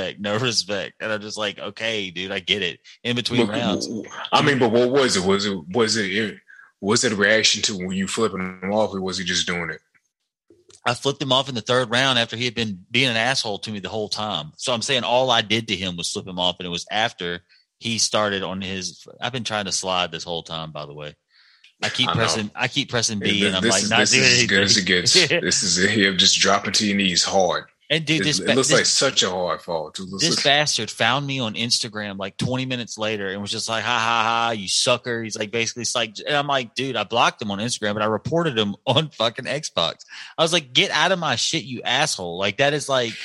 I'm just like, okay, dude, I get it. In between rounds. I mean, but what was it? Was it a reaction to when you flipping him off, or was he just doing it? I flipped him off in the third round after he had been being an asshole to me the whole time. So I'm saying all I did to him was flip him off, and it was after he started on his. I've been trying to slide this whole time, by the way. I keep pressing B, and I'm like, not doing anything. This is as good as it gets. This is him just dropping to your knees hard. And dude, it looks like such a hard fall. This bastard found me on Instagram like 20 minutes later and was just like, ha ha ha, you sucker. He's like, basically, it's like, and I'm like, dude, I blocked him on Instagram, but I reported him on fucking Xbox. I was like, get out of my shit, you asshole. Like, that is like,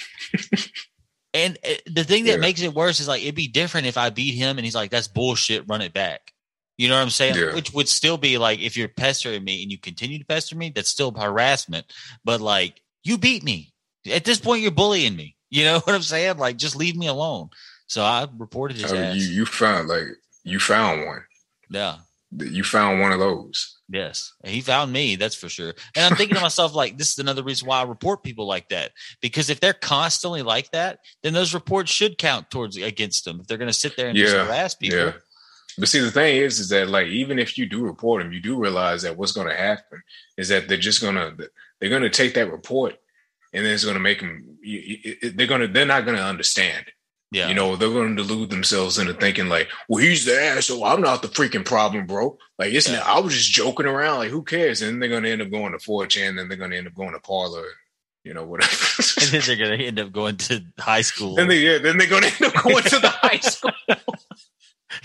and the thing that makes it worse is like, it'd be different if I beat him and he's like, that's bullshit, run it back. You know what I'm saying? Yeah. Which would still be like, if you're pestering me and you continue to pester me, that's still harassment. But like, you beat me. At this point, you're bullying me. You know what I'm saying? Like, just leave me alone. So I reported his ass. You found one. Yeah. You found one of those. Yes. And he found me. That's for sure. And I'm thinking to myself, like, this is another reason why I report people like that. Because if they're constantly like that, then those reports should count against them. If they're going to sit there and just harass people. Yeah. But see, the thing is that like, even if you do report them, you do realize that what's going to happen is that they're going to take that report. And then it's going to make them. They're not going to understand. Yeah, they're going to delude themselves into thinking like, "Well, he's the asshole. I'm not the freaking problem, bro. Like, I was just joking around. Like, who cares?" And then they're going to end up going to 4chan. Then they're going to end up going to Parler. Whatever. And then they're going to end up going to high school. Then they're going to end up going to the high school.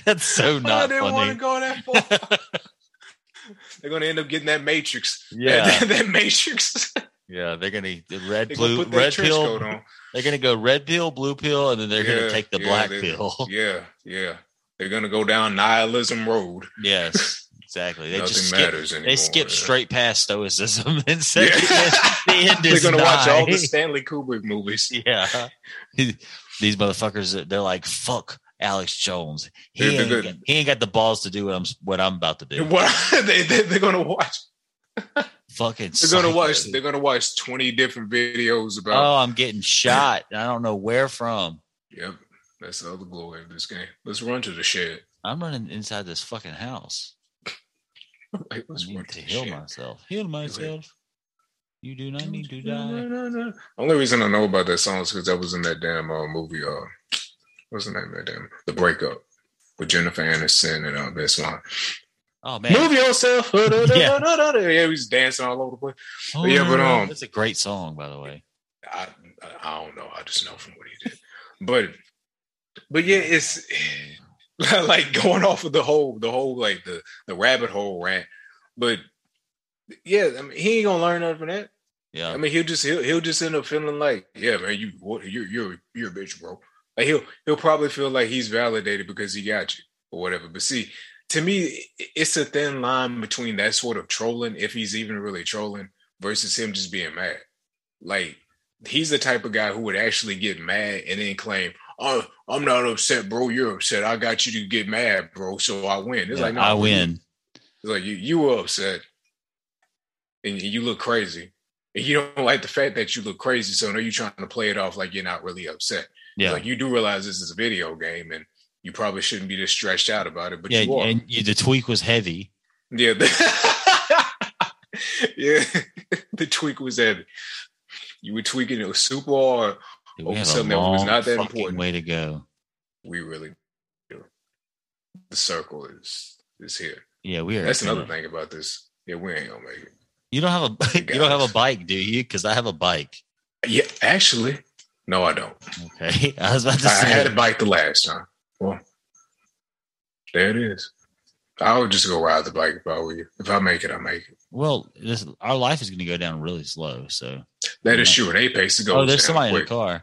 That's so not I didn't funny. want to go that far. They're gonna end up getting that Matrix. Yeah. that Matrix. Yeah, they're gonna red They're blue gonna put that red trench pill. coat on. They're gonna go red pill, blue pill, and then they're gonna take the black pill. Yeah. They're gonna go down nihilism road. Yes, exactly. They Nothing just matters anymore. They skip straight past stoicism and say Yeah. the end They're is gonna watch all the nigh. Stanley Kubrick movies. Yeah, these motherfuckers, they're like, fuck Alex Jones. They're He ain't got the balls to do what I'm about to do. What they're gonna watch? Fucking. They're gonna watch 20 different videos about. Oh, I'm getting shot. I don't know where from. Yep, that's the other glory of this game. Let's run to the shed. I'm running inside this fucking house. Like, let's I run need to the heal shed. myself. Heal myself. You do not need to die. No. Only reason I know about that song is because that was in that damn movie. What's the name of that damn? The Breakup with Jennifer Aniston and Best Line. Oh man, Move yourself. Yeah. Yeah, he was dancing all over the place. But that's a great song, by the way. I don't know. I just know from what he did. But yeah, it's like going off of the whole like the rabbit hole rant. But yeah, I mean, he ain't gonna learn nothing from that. Yeah, I mean, he'll just end up feeling like, yeah, man, you're a bitch, bro. Like he'll probably feel like he's validated because he got you or whatever. But see, to me, it's a thin line between that sort of trolling, if he's even really trolling, versus him just being mad. Like, he's the type of guy who would actually get mad and then claim, "Oh, I'm not upset, bro. You're upset. I got you to get mad, bro. So I win." It's like, no, I win. It's like you were upset and you look crazy. And you don't like the fact that you look crazy, so now you're trying to play it off like you're not really upset. Yeah, like you do realize this is a video game, and you probably shouldn't be this stretched out about it. But yeah, you are. and the tweak was heavy. Yeah, yeah, the tweak was heavy. You were tweaking it was super hard over something that was not that important. Way to go. We really do. The circle is here. Yeah, we are. That's another thing about this. Yeah, we ain't gonna make it. You don't have a bike, do you? Because I have a bike. Yeah, actually, no, I don't. Okay, I was about to say I had a bike the last time. Well, there it is. I would just go ride the bike if I were you. If I make it, I make it. Well, our life is going to go down really slow. So that is true. They pace to go. Oh, there's somebody in the car.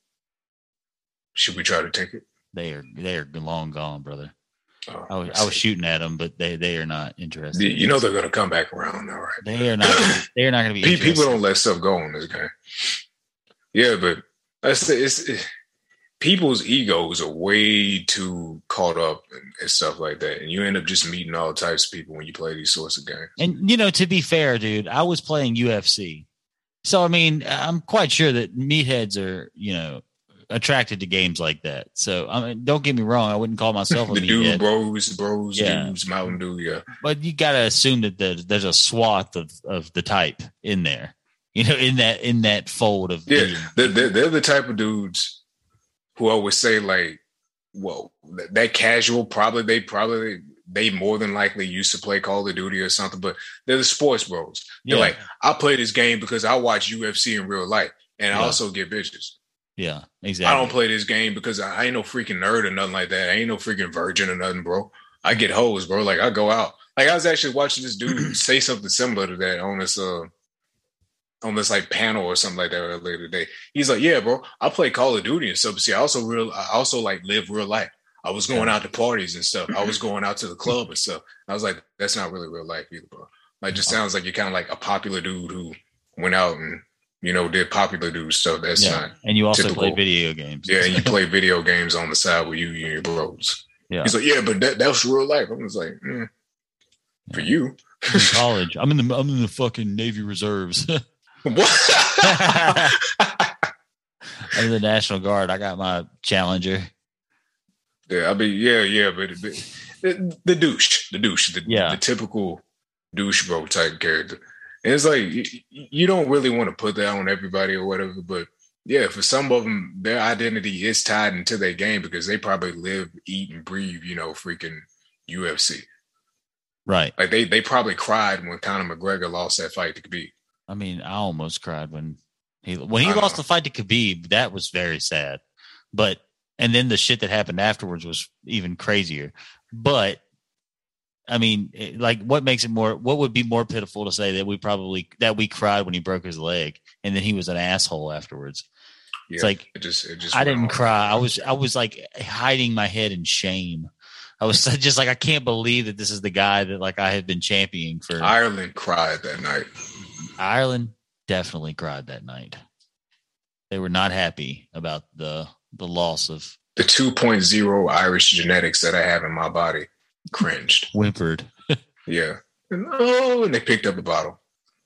Should we try to take it? They are long gone, brother. Oh, I was shooting at them, but they are not interested. You know they're going to come back around, all right? They are not. They are not going to be. People don't let stuff go in this game. Yeah, but it's people's egos are way too caught up and stuff like that, and you end up just meeting all types of people when you play these sorts of games. And to be fair, dude, I was playing UFC, so I mean, I'm quite sure that meatheads are attracted to games like that. So I mean, don't get me wrong, I wouldn't call myself a the meathead. bros, yeah. dudes, Mountain Dew, yeah. But you got to assume that there's a swath of the type in there, in that fold of they're the type of dudes who I would say like, well, that casual they more than likely used to play Call of Duty or something, but they're the sports bros. They're like, I play this game because I watch UFC in real life, and I also get bitches. Yeah, exactly. I don't play this game because I ain't no freaking nerd or nothing like that. I ain't no freaking virgin or nothing, bro. I get hoes, bro. Like, I go out. Like, I was actually watching this dude say something similar to that on this like panel or something like that earlier today. He's like, yeah, bro, I play Call of Duty and stuff. But see, I also like live real life. I was going out to parties and stuff. I was going out to the club and stuff. I was like, that's not really real life either, bro. Like, just sounds like you're kind of like a popular dude who went out and did popular dude stuff. That's not. And you also typical. play video games. Yeah, and you play video games on the side with you and your bros. Yeah. He's like, yeah, but that's real life. I was like, for you. In college. I'm in the fucking Navy Reserves. What? I'm in the National Guard. I got my Challenger. Yeah, I mean, yeah, but the douche, the typical douche bro type character. And it's like, you don't really want to put that on everybody or whatever, but yeah, for some of them, their identity is tied into their game because they probably live, eat, and breathe, freaking UFC. Right. Like they probably cried when Conor McGregor lost that fight to Khabib. I mean, I almost cried when he lost the fight to Khabib. That was very sad. But And then the shit that happened afterwards was even crazier. But I mean, what would be more pitiful to say that we cried when he broke his leg and then he was an asshole afterwards. Yeah, it's like, it just I didn't cry. I was like hiding my head in shame. I was just like, I can't believe that this is the guy that like I have been championing for. Ireland cried that night. Ireland definitely cried that night. They were not happy about the loss of the 2.0 Irish genetics that I have in my body. Cringed, whimpered. Yeah, and they picked up a bottle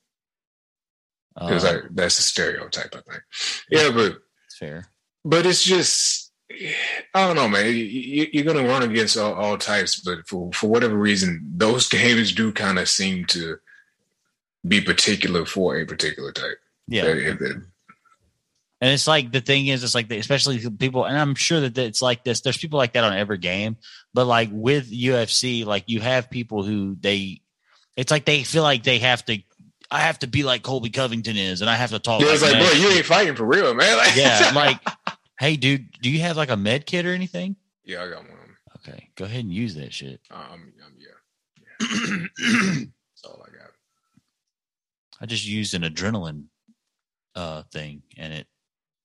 because that's a stereotype, I think. Yeah, but it's fair. But it's just, I don't know, man. You're gonna run against all types, but for whatever reason, those games do kind of seem to be particular for a particular type. Yeah. And it's like, the thing is, it's like, especially people, and I'm sure that it's like this, there's people like that on every game, but like with UFC, like you have people who it's like they feel like I have to be like Colby Covington is, and I have to talk. Yeah, it's like, bro, you ain't fighting for real, man. Like, yeah, like, hey, dude, do you have like a med kit or anything? Yeah, I got one. Okay, go ahead and use that shit. Yeah. That's all I got. I just used an adrenaline thing, and it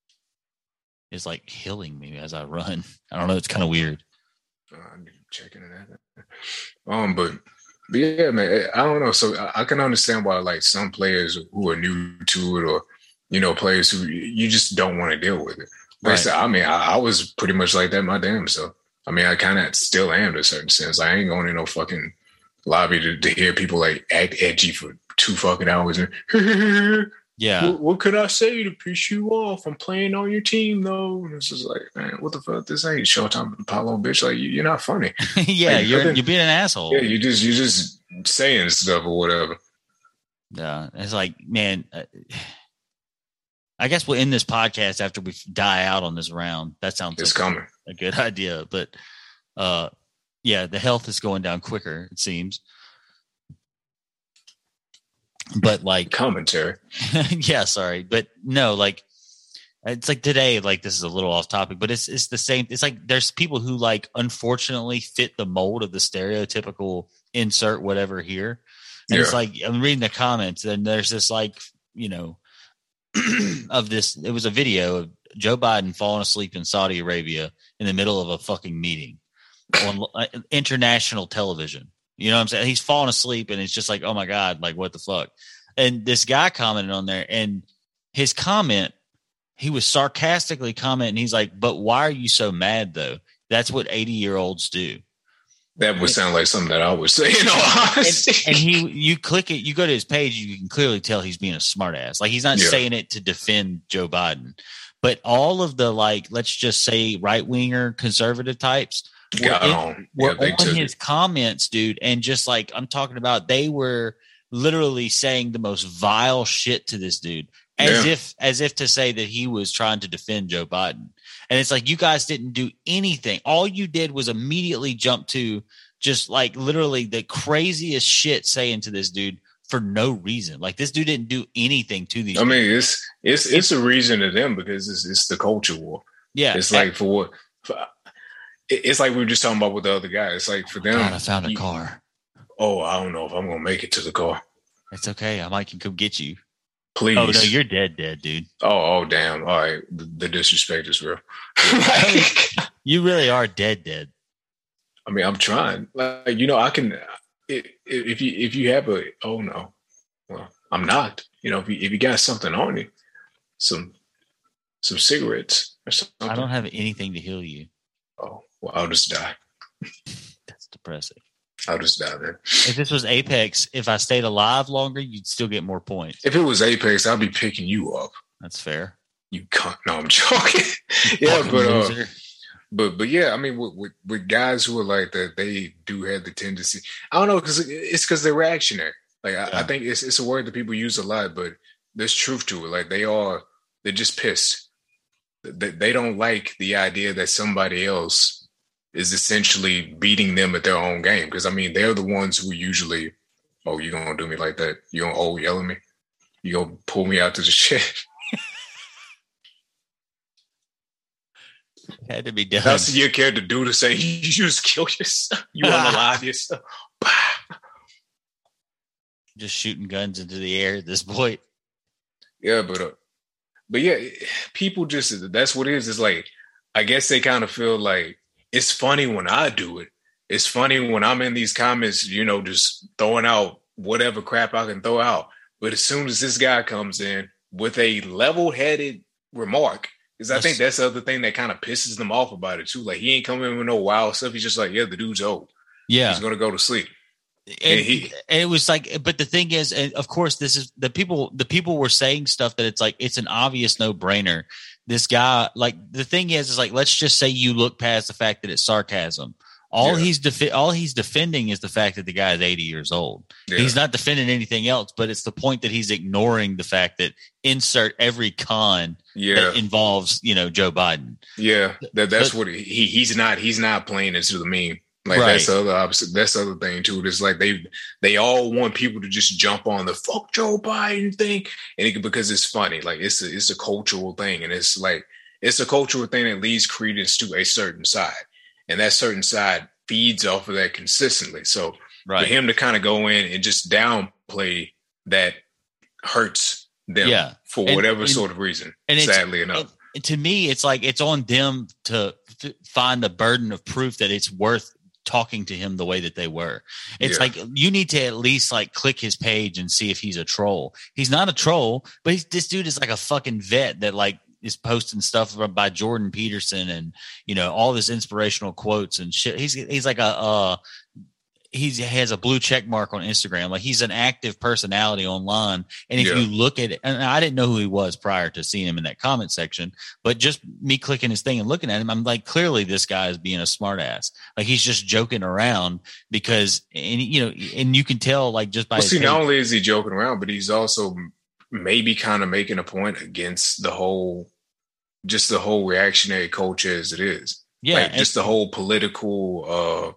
is like healing me as I run. I don't know. It's kind of weird. I'm checking it out. But yeah, man, I don't know. So I can understand why like some players who are new to it, or, you know, players who you just don't want to deal with it. But right. I mean, I was pretty much like that my damn self. I mean, I kind of still am to a certain sense. I ain't going in no fucking lobby to hear people like act edgy for 2 fucking hours. And yeah. What could I say to piss you off? I'm playing on your team, though. And it's just like, man, what the fuck? This ain't Showtime Apollo, bitch. Like, you're not funny. Yeah, like, you're being an asshole. Yeah, you're just saying stuff or whatever. Yeah, it's like, man, I guess we'll end this podcast after we die out on this round. That sounds it's coming. A good idea. But, yeah, the health is going down quicker, it seems. But like commentary. Yeah, sorry. But no, like it's like today, like this is a little off topic, but it's the same. It's like there's people who like unfortunately fit the mold of the stereotypical insert whatever here. And it's like I'm reading the comments and there's this like, you know, of this, it was a video of Joe Biden falling asleep in Saudi Arabia in the middle of a fucking meeting on international television. You know what I'm saying? He's falling asleep and it's just like, oh my God, like what the fuck? And this guy commented on there and his comment, he was sarcastically commenting. He's like, but why are you so mad though? That's what 80-year-olds do. That would sound like something that I would say, in all honesty. And you click it, you go to his page, you can clearly tell he's being a smart ass. Like he's not saying it to defend Joe Biden, but all of the like, let's just say right-winger conservative types, were on his comments, dude, and just like I'm talking about, they were literally saying the most vile shit to this dude, as if to say that he was trying to defend Joe Biden. And it's like, you guys didn't do anything. All you did was immediately jump to just like literally the craziest shit saying to this dude for no reason. Like this dude didn't do anything to these. I mean, it's a reason to them because it's the culture war. Yeah, it's like it's like we were just talking about with the other guy. It's like for them. God, I found a car. Oh, I don't know if I'm gonna make it to the car. It's okay. I might can come get you. Please. Oh no, you're dead, dude. Oh damn. All right, the disrespect is real. You really are dead. I mean, I'm trying. Like, you know, I can. If you have a. Oh no. Well, I'm not. You know, if you got something on you, some cigarettes or something. I don't have anything to heal you. Oh, well, I'll just die. That's depressing. I'll just die then. If this was Apex, if I stayed alive longer, you'd still get more points. If it was Apex, I'd be picking you up. That's fair. You cunt. No, I'm joking. Yeah, but yeah, I mean, with guys who are like that, they do have the tendency. I don't know, because they're reactionary. Like I think it's a word that people use a lot, but there's truth to it. Like they're just pissed. They don't like the idea that somebody else is essentially beating them at their own game. Because, I mean, they're the ones who usually, oh, you going to do me like that? You going to yell at me? You going to pull me out to the shit? Had to be done. Now see your character do the same. You just kill yourself. You unalive yourself. Just shooting guns into the air at this point. Yeah, but yeah, people just, that's what it is. It's like, I guess they kind of feel like it's funny when I do it. It's funny when I'm in these comments, you know, just throwing out whatever crap I can throw out. But as soon as this guy comes in with a level-headed remark, because I think that's the other thing that kind of pisses them off about it too. Like, he ain't coming in with no wild stuff. He's just like, yeah, the dude's old. Yeah. He's going to go to sleep. And it was like, but the thing is, and of course, this is the people were saying stuff that it's like, it's an obvious no-brainer. This guy, like, the thing is like, let's just say you look past the fact that it's sarcasm. All he's defending is the fact that the guy is 80 years old. Yeah. He's not defending anything else, but it's the point that he's ignoring the fact that insert every con that involves, you know, Joe Biden. Yeah, that's what he's not playing into the meme. Like, right. That's the other opposite. That's the other thing too. It's like they all want people to just jump on the fuck Joe Biden thing, and because it's funny. Like, it's a cultural thing, and it's like it's a cultural thing that leads credence to a certain side, and that certain side feeds off of that consistently. So for him to kind of go in and just downplay that hurts them for whatever sort of reason. And sadly enough, to me, it's like it's on them to find the burden of proof that it's worth talking to him the way that they were. It's like, you need to at least like click his page and see if he's a troll. He's not a troll, but this dude is like a fucking vet that like is posting stuff by Jordan Peterson and, you know, all this inspirational quotes and shit. He's like he has a blue check mark on Instagram. Like, he's an active personality online. And if you look at it, and I didn't know who he was prior to seeing him in that comment section, but just me clicking his thing and looking at him, I'm like, clearly this guy is being a smart ass. Like, he's just joking around because, and you know, and you can tell like just by not only is he joking around, but he's also maybe kind of making a point against the whole reactionary culture as it is. Yeah. Like, just the whole political,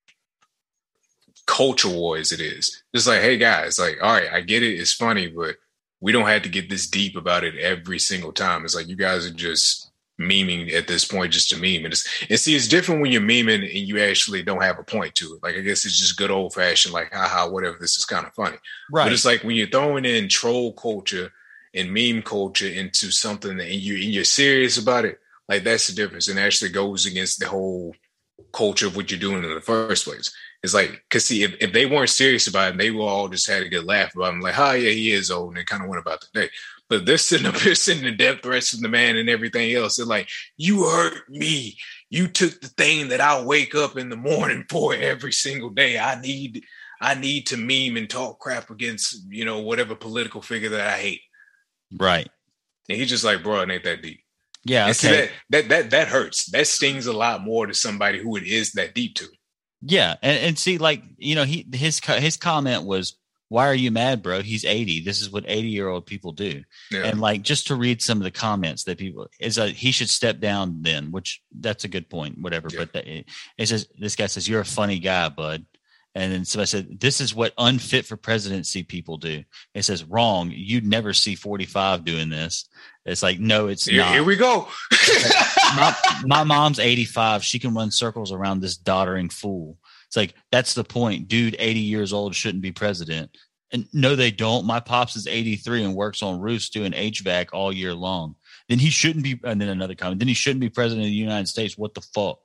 culture war as it is. It's like, hey guys, like, all right, I get it, it's funny, but we don't have to get this deep about it every single time. It's like, you guys are just memeing at this point just to meme. And see, it's different when you're memeing and you actually don't have a point to it. Like, I guess it's just good old fashioned, like, haha, whatever, this is kind of funny. Right. But it's like when you're throwing in troll culture and meme culture into something and you're serious about it, like, that's the difference. And actually goes against the whole culture of what you're doing in the first place. It's like, because see, if they weren't serious about it, they will all just had a good laugh about him, like, oh yeah, he is old, and they kind of went about the day. But they're sitting up here sending the death threats from the man and everything else. They're like, you hurt me. You took the thing that I wake up in the morning for every single day. I need to meme and talk crap against, you know, whatever political figure that I hate. Right. And he's just like, bro, it ain't that deep. Yeah. And see, that hurts. That stings a lot more to somebody who it is that deep to. Yeah, and see, like, you know, his comment was, "Why are you mad, bro? He's 80. This is what 80-year-old people do." Yeah. And like, just to read some of the comments that people is he should step down then, which that's a good point, whatever. Yeah. But it says, this guy says, "You're a funny guy, bud." And then somebody said, "This is what unfit for presidency people do." It says, "Wrong. You'd never see 45 doing this." It's like, no, it's not. Here we go. my mom's 85. She can run circles around this doddering fool. It's like, that's the point. Dude, 80 years old shouldn't be president. And no, they don't. My pops is 83 and works on roofs doing HVAC all year long. Then he shouldn't be. And then another comment. Then he shouldn't be president of the United States. What the fuck?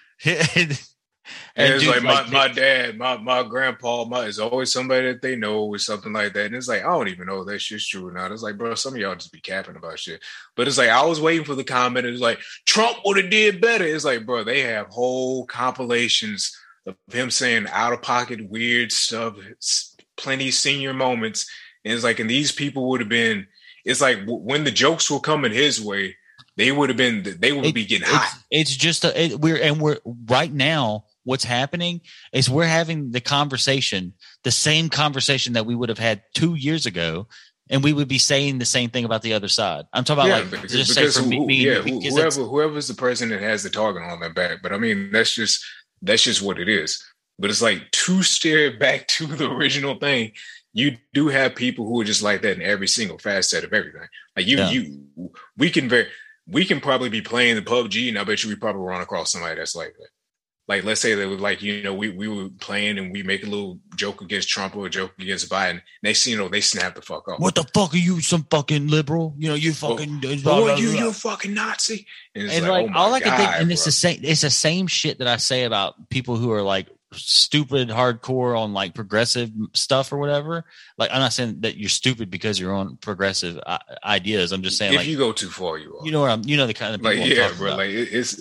And it's like my dad, my grandpa, is always somebody that they know or something like that. And it's like, I don't even know if that shit's true or not. It's like, bro, some of y'all just be capping about shit. But it's like, I was waiting for the comment. It's like, Trump would have did better. It's like, bro, they have whole compilations of him saying out of pocket weird stuff, plenty senior moments. And it's like, and these people would have been, it's like when the jokes were coming his way, they would be getting hot. It's just we're right now. What's happening is we're having the same conversation that we would have had 2 years ago, and we would be saying the same thing about the other side. I'm talking about whoever's the person that has the target on their back. But I mean, that's just what it is. But it's like, to steer back to the original thing, you do have people who are just like that in every single facet of everything. Like we can we can probably be playing the PUBG, and I bet you we probably run across somebody that's like that. Like, let's say that was like, you know, we were playing and we make a little joke against Trump or a joke against Biden. Next thing you know, they snap the fuck off. What the fuck are you, some fucking liberal? You know, you fucking. You're a fucking Nazi. And like oh all I can think, and it's the same. It's the same shit that I say about people who are like stupid, hardcore on like progressive stuff or whatever. Like, I'm not saying that you're stupid because you're on progressive ideas. I'm just saying, if like, you go too far, you are. You know what you know the kind of people like, yeah, bro. About. Like, it's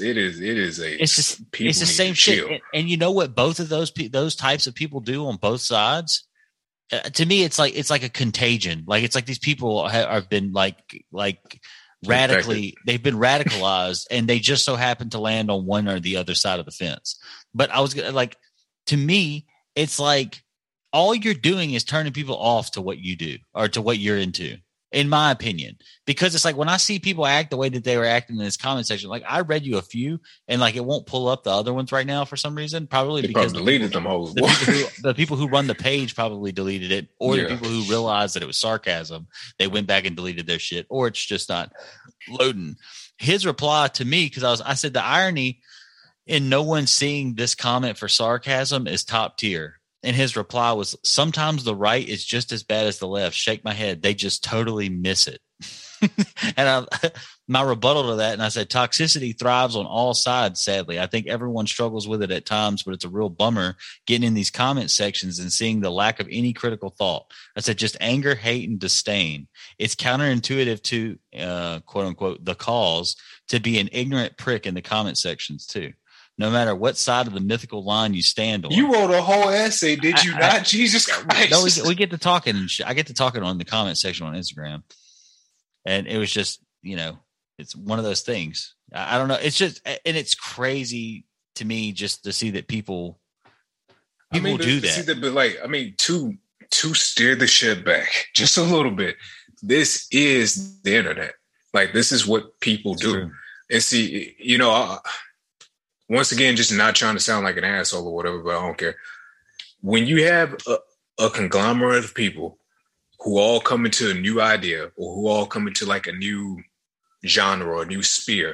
the same shit. And you know what both of those types of people do on both sides. To me, it's like a contagion. Like, it's like these people have been like radically, they've been radicalized, and they just so happen to land on one or the other side of the fence. But I was like, to me, it's like all you're doing is turning people off to what you do or to what you're into, in my opinion. Because it's like when I see people act the way that they were acting in this comment section, like I read you a few, and like it won't pull up the other ones right now for some reason. Probably because deleted them hoes. The people who run the page probably deleted it, or the people who realized that it was sarcasm, they went back and deleted their shit, or it's just not loading. His reply to me, because I said the irony in no one seeing this comment for sarcasm is top tier. And his reply was, sometimes the right is just as bad as the left. Shake my head. They just totally miss it. And my rebuttal to that, and I said, toxicity thrives on all sides, sadly. I think everyone struggles with it at times, but it's a real bummer getting in these comment sections and seeing the lack of any critical thought. I said, just anger, hate, and disdain. It's counterintuitive to, quote unquote, the cause to be an ignorant prick in the comment sections too. No matter what side of the mythical line you stand on. You wrote a whole essay, did you not? Jesus Christ. No, we get to talking. I get to talking on the comment section on Instagram. And it was just, you know, it's one of those things. I don't know. It's just, and it's crazy to me just to see that people do that. But like, I mean, to steer the shit back just a little bit, this is the internet. Like, this is what people do. True. And see, you know, once again, just not trying to sound like an asshole or whatever, but I don't care. When you have a conglomerate of people who all come into a new idea, or who all come into like a new genre or a new sphere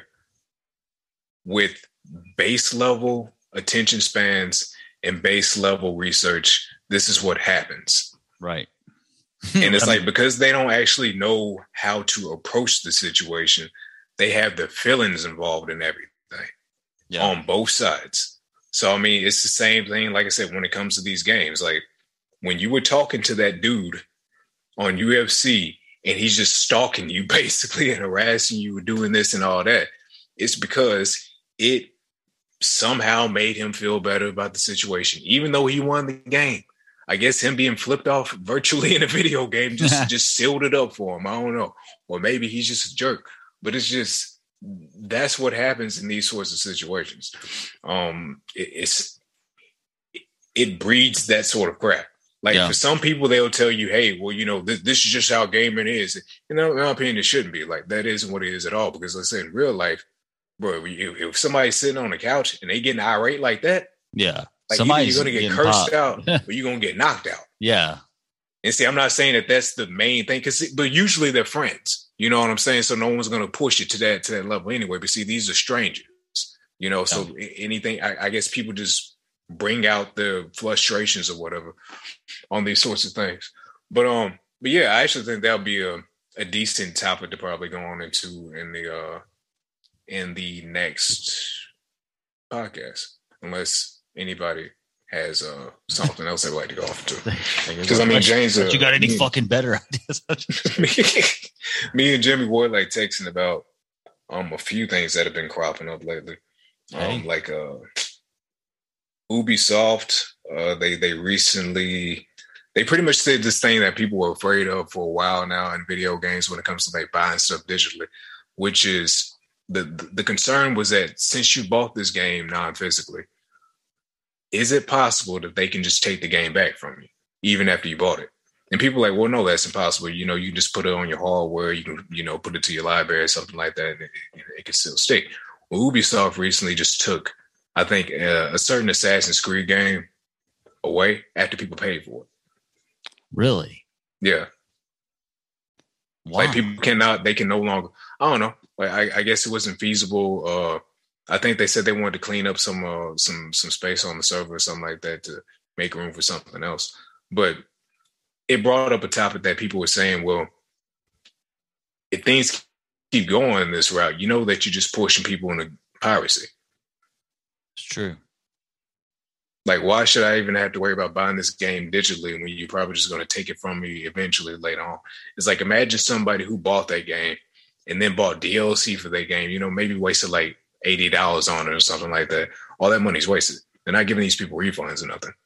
with base level attention spans and base level research, this is what happens. Right. And it's like, because they don't actually know how to approach the situation, they have their feelings involved in everything. Yeah. On both sides. So, I mean, it's the same thing, like I said, when it comes to these games. Like, when you were talking to that dude on UFC and he's just stalking you basically and harassing you, doing this and all that, it's because it somehow made him feel better about the situation, even though he won the game. I guess him being flipped off virtually in a video game just sealed it up for him. I don't know. Or maybe he's just a jerk. But it's just, that's what happens in these sorts of situations. It breeds that sort of crap. Like, for some people, they'll tell you, hey, well, you know, this is just how gaming is. You know, in my opinion, it shouldn't be. Like, that isn't what it is at all. Because let's say in real life, bro, if somebody's sitting on the couch and they getting irate like that, like, somebody's going to get cursed out or you're going to get knocked out. Yeah. And see, I'm not saying that that's the main thing, but usually they're friends. You know what I'm saying? So no one's going to push it to that level anyway. But see, these are strangers, you know, so anything, I guess people just bring out the frustrations or whatever on these sorts of things. But yeah, I actually think that'll be a decent topic to probably go on into in the next podcast, unless anybody has something else they'd like to go off to. Because I mean, James, you got any fucking better ideas? Me and Jimmy were like texting about a few things that have been cropping up lately. Like Ubisoft, they recently, they pretty much said this thing that people were afraid of for a while now in video games when it comes to like buying stuff digitally, which is the concern was that since you bought this game non-physically, is it possible that they can just take the game back from you even after you bought it? And people are like, well, no, that's impossible. You know, you can just put it on your hardware. You can, you know, put it to your library or something like that. And it can still stick. Well, Ubisoft recently just took, I think, a certain Assassin's Creed game away after people paid for it. Really? Yeah. Wow. Like people they can no longer, I don't know. Like I guess it wasn't feasible. I think they said they wanted to clean up some space on the server or something like that to make room for something else. But it brought up a topic that people were saying, well, if things keep going this route, you know that you're just pushing people into piracy. It's true. Like, why should I even have to worry about buying this game digitally when you're probably just going to take it from me eventually later on? It's like, imagine somebody who bought that game and then bought DLC for that game, you know, maybe wasted like $80 on it or something like that. All that money's wasted. They're not giving these people refunds or nothing.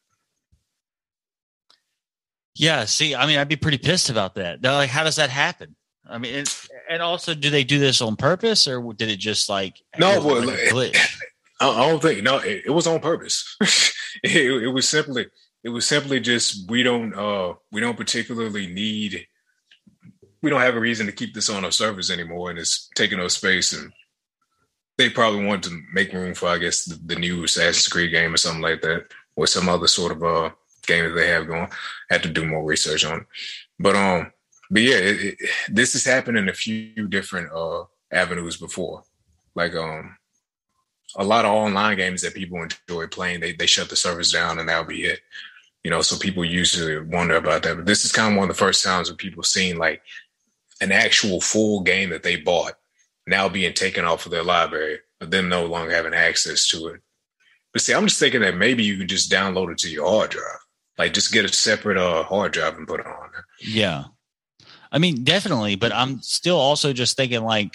Yeah, see, I mean, I'd be pretty pissed about that. They're like, how does that happen? I mean, and also, do they do this on purpose, or did it just like no? Well, like a glitch? I don't think it was on purpose. it was simply just we don't particularly need. We don't have a reason to keep this on our servers anymore, and it's taking up space. And they probably want to make room for, I guess, the new Assassin's Creed game or something like that, or some other sort of game that they have going. I had to do more research on it, but yeah, this has happened in a few different avenues before. Like a lot of online games that people enjoy playing, they shut the servers down and that'll be it. You know, so people usually wonder about that. But this is kind of one of the first times when people seen like an actual full game that they bought now being taken off of their library, but them no longer having access to it. But see, I'm just thinking that maybe you can just download it to your hard drive. Like just get a separate hard drive and put it on there. Yeah. I mean, definitely, but I'm still also just thinking like,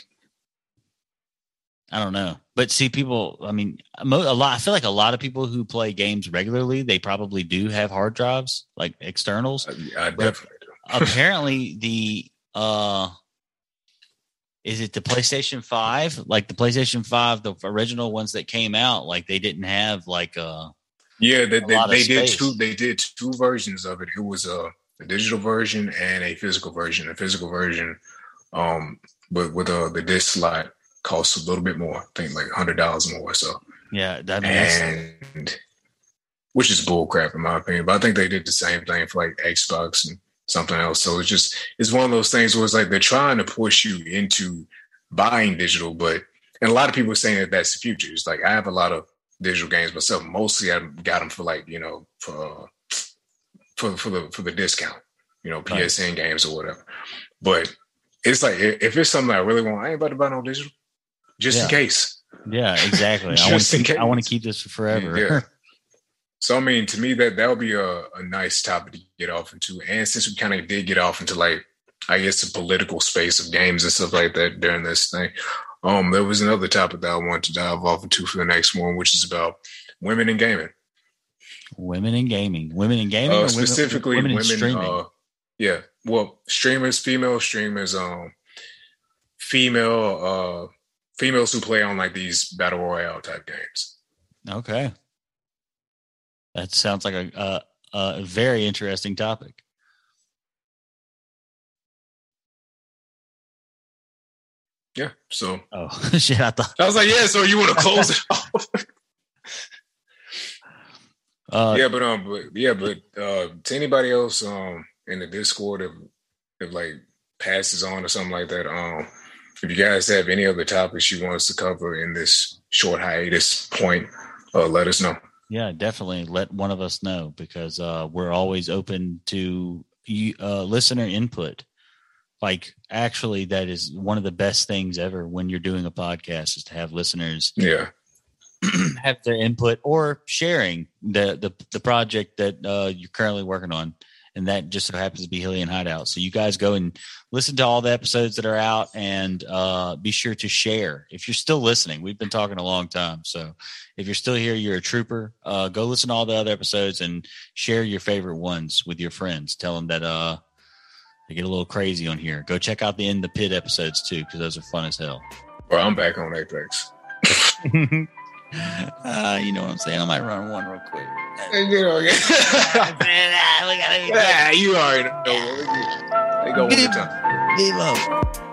I don't know. But see, people, I mean, I feel like a lot of people who play games regularly, they probably do have hard drives, like externals. I definitely do. Apparently is it the PlayStation 5? Like the PlayStation 5, the original ones that came out, like they didn't have like they did two versions of it. It was a digital version and a physical version. The physical version, but with the disc slot costs a little bit more. I think like $100 more. So yeah, which is bull crap in my opinion. But I think they did the same thing for like Xbox and something else. So it's one of those things where it's like they're trying to push you into buying digital, and a lot of people are saying that that's the future. It's like I have a lot of digital games myself. Mostly I got them for like, you know, for the discount, you know, PSN games or whatever. But it's like if it's something I really want, I ain't about to buy no digital, just in case. Yeah, exactly. I want to keep this for forever. Yeah. So I mean, to me that would be a nice topic to get off into. And since we kind of did get off into like, I guess, the political space of games and stuff like that during this thing, there was another topic that I wanted to dive off into for the next one, which is about women in gaming. Women in gaming, specifically women streaming. Yeah, well, streamers, female streamers, females who play on like these battle royale type games. Okay, that sounds like a very interesting topic. Yeah. So. Oh shit! I was like, yeah. So you want to close it off? To anybody else in the Discord if like passes on or something like that, if you guys have any other topics you want us to cover in this short hiatus point, let us know. Yeah, definitely let one of us know, because we're always open to listener input. Like, actually, that is one of the best things ever when you're doing a podcast, is to have listeners have their input or sharing the project that you're currently working on. And that just so happens to be Hillian Hideout. So you guys go and listen to all the episodes that are out, and be sure to share. If you're still listening, we've been talking a long time. So if you're still here, you're a trooper. Go listen to all the other episodes and share your favorite ones with your friends. Tell them that they get a little crazy on here. Go check out the In the Pit episodes too, because those are fun as hell. Bro, I'm back on Apex. You know what I'm saying? I might run one real quick. You already know. They go one time. Vivo.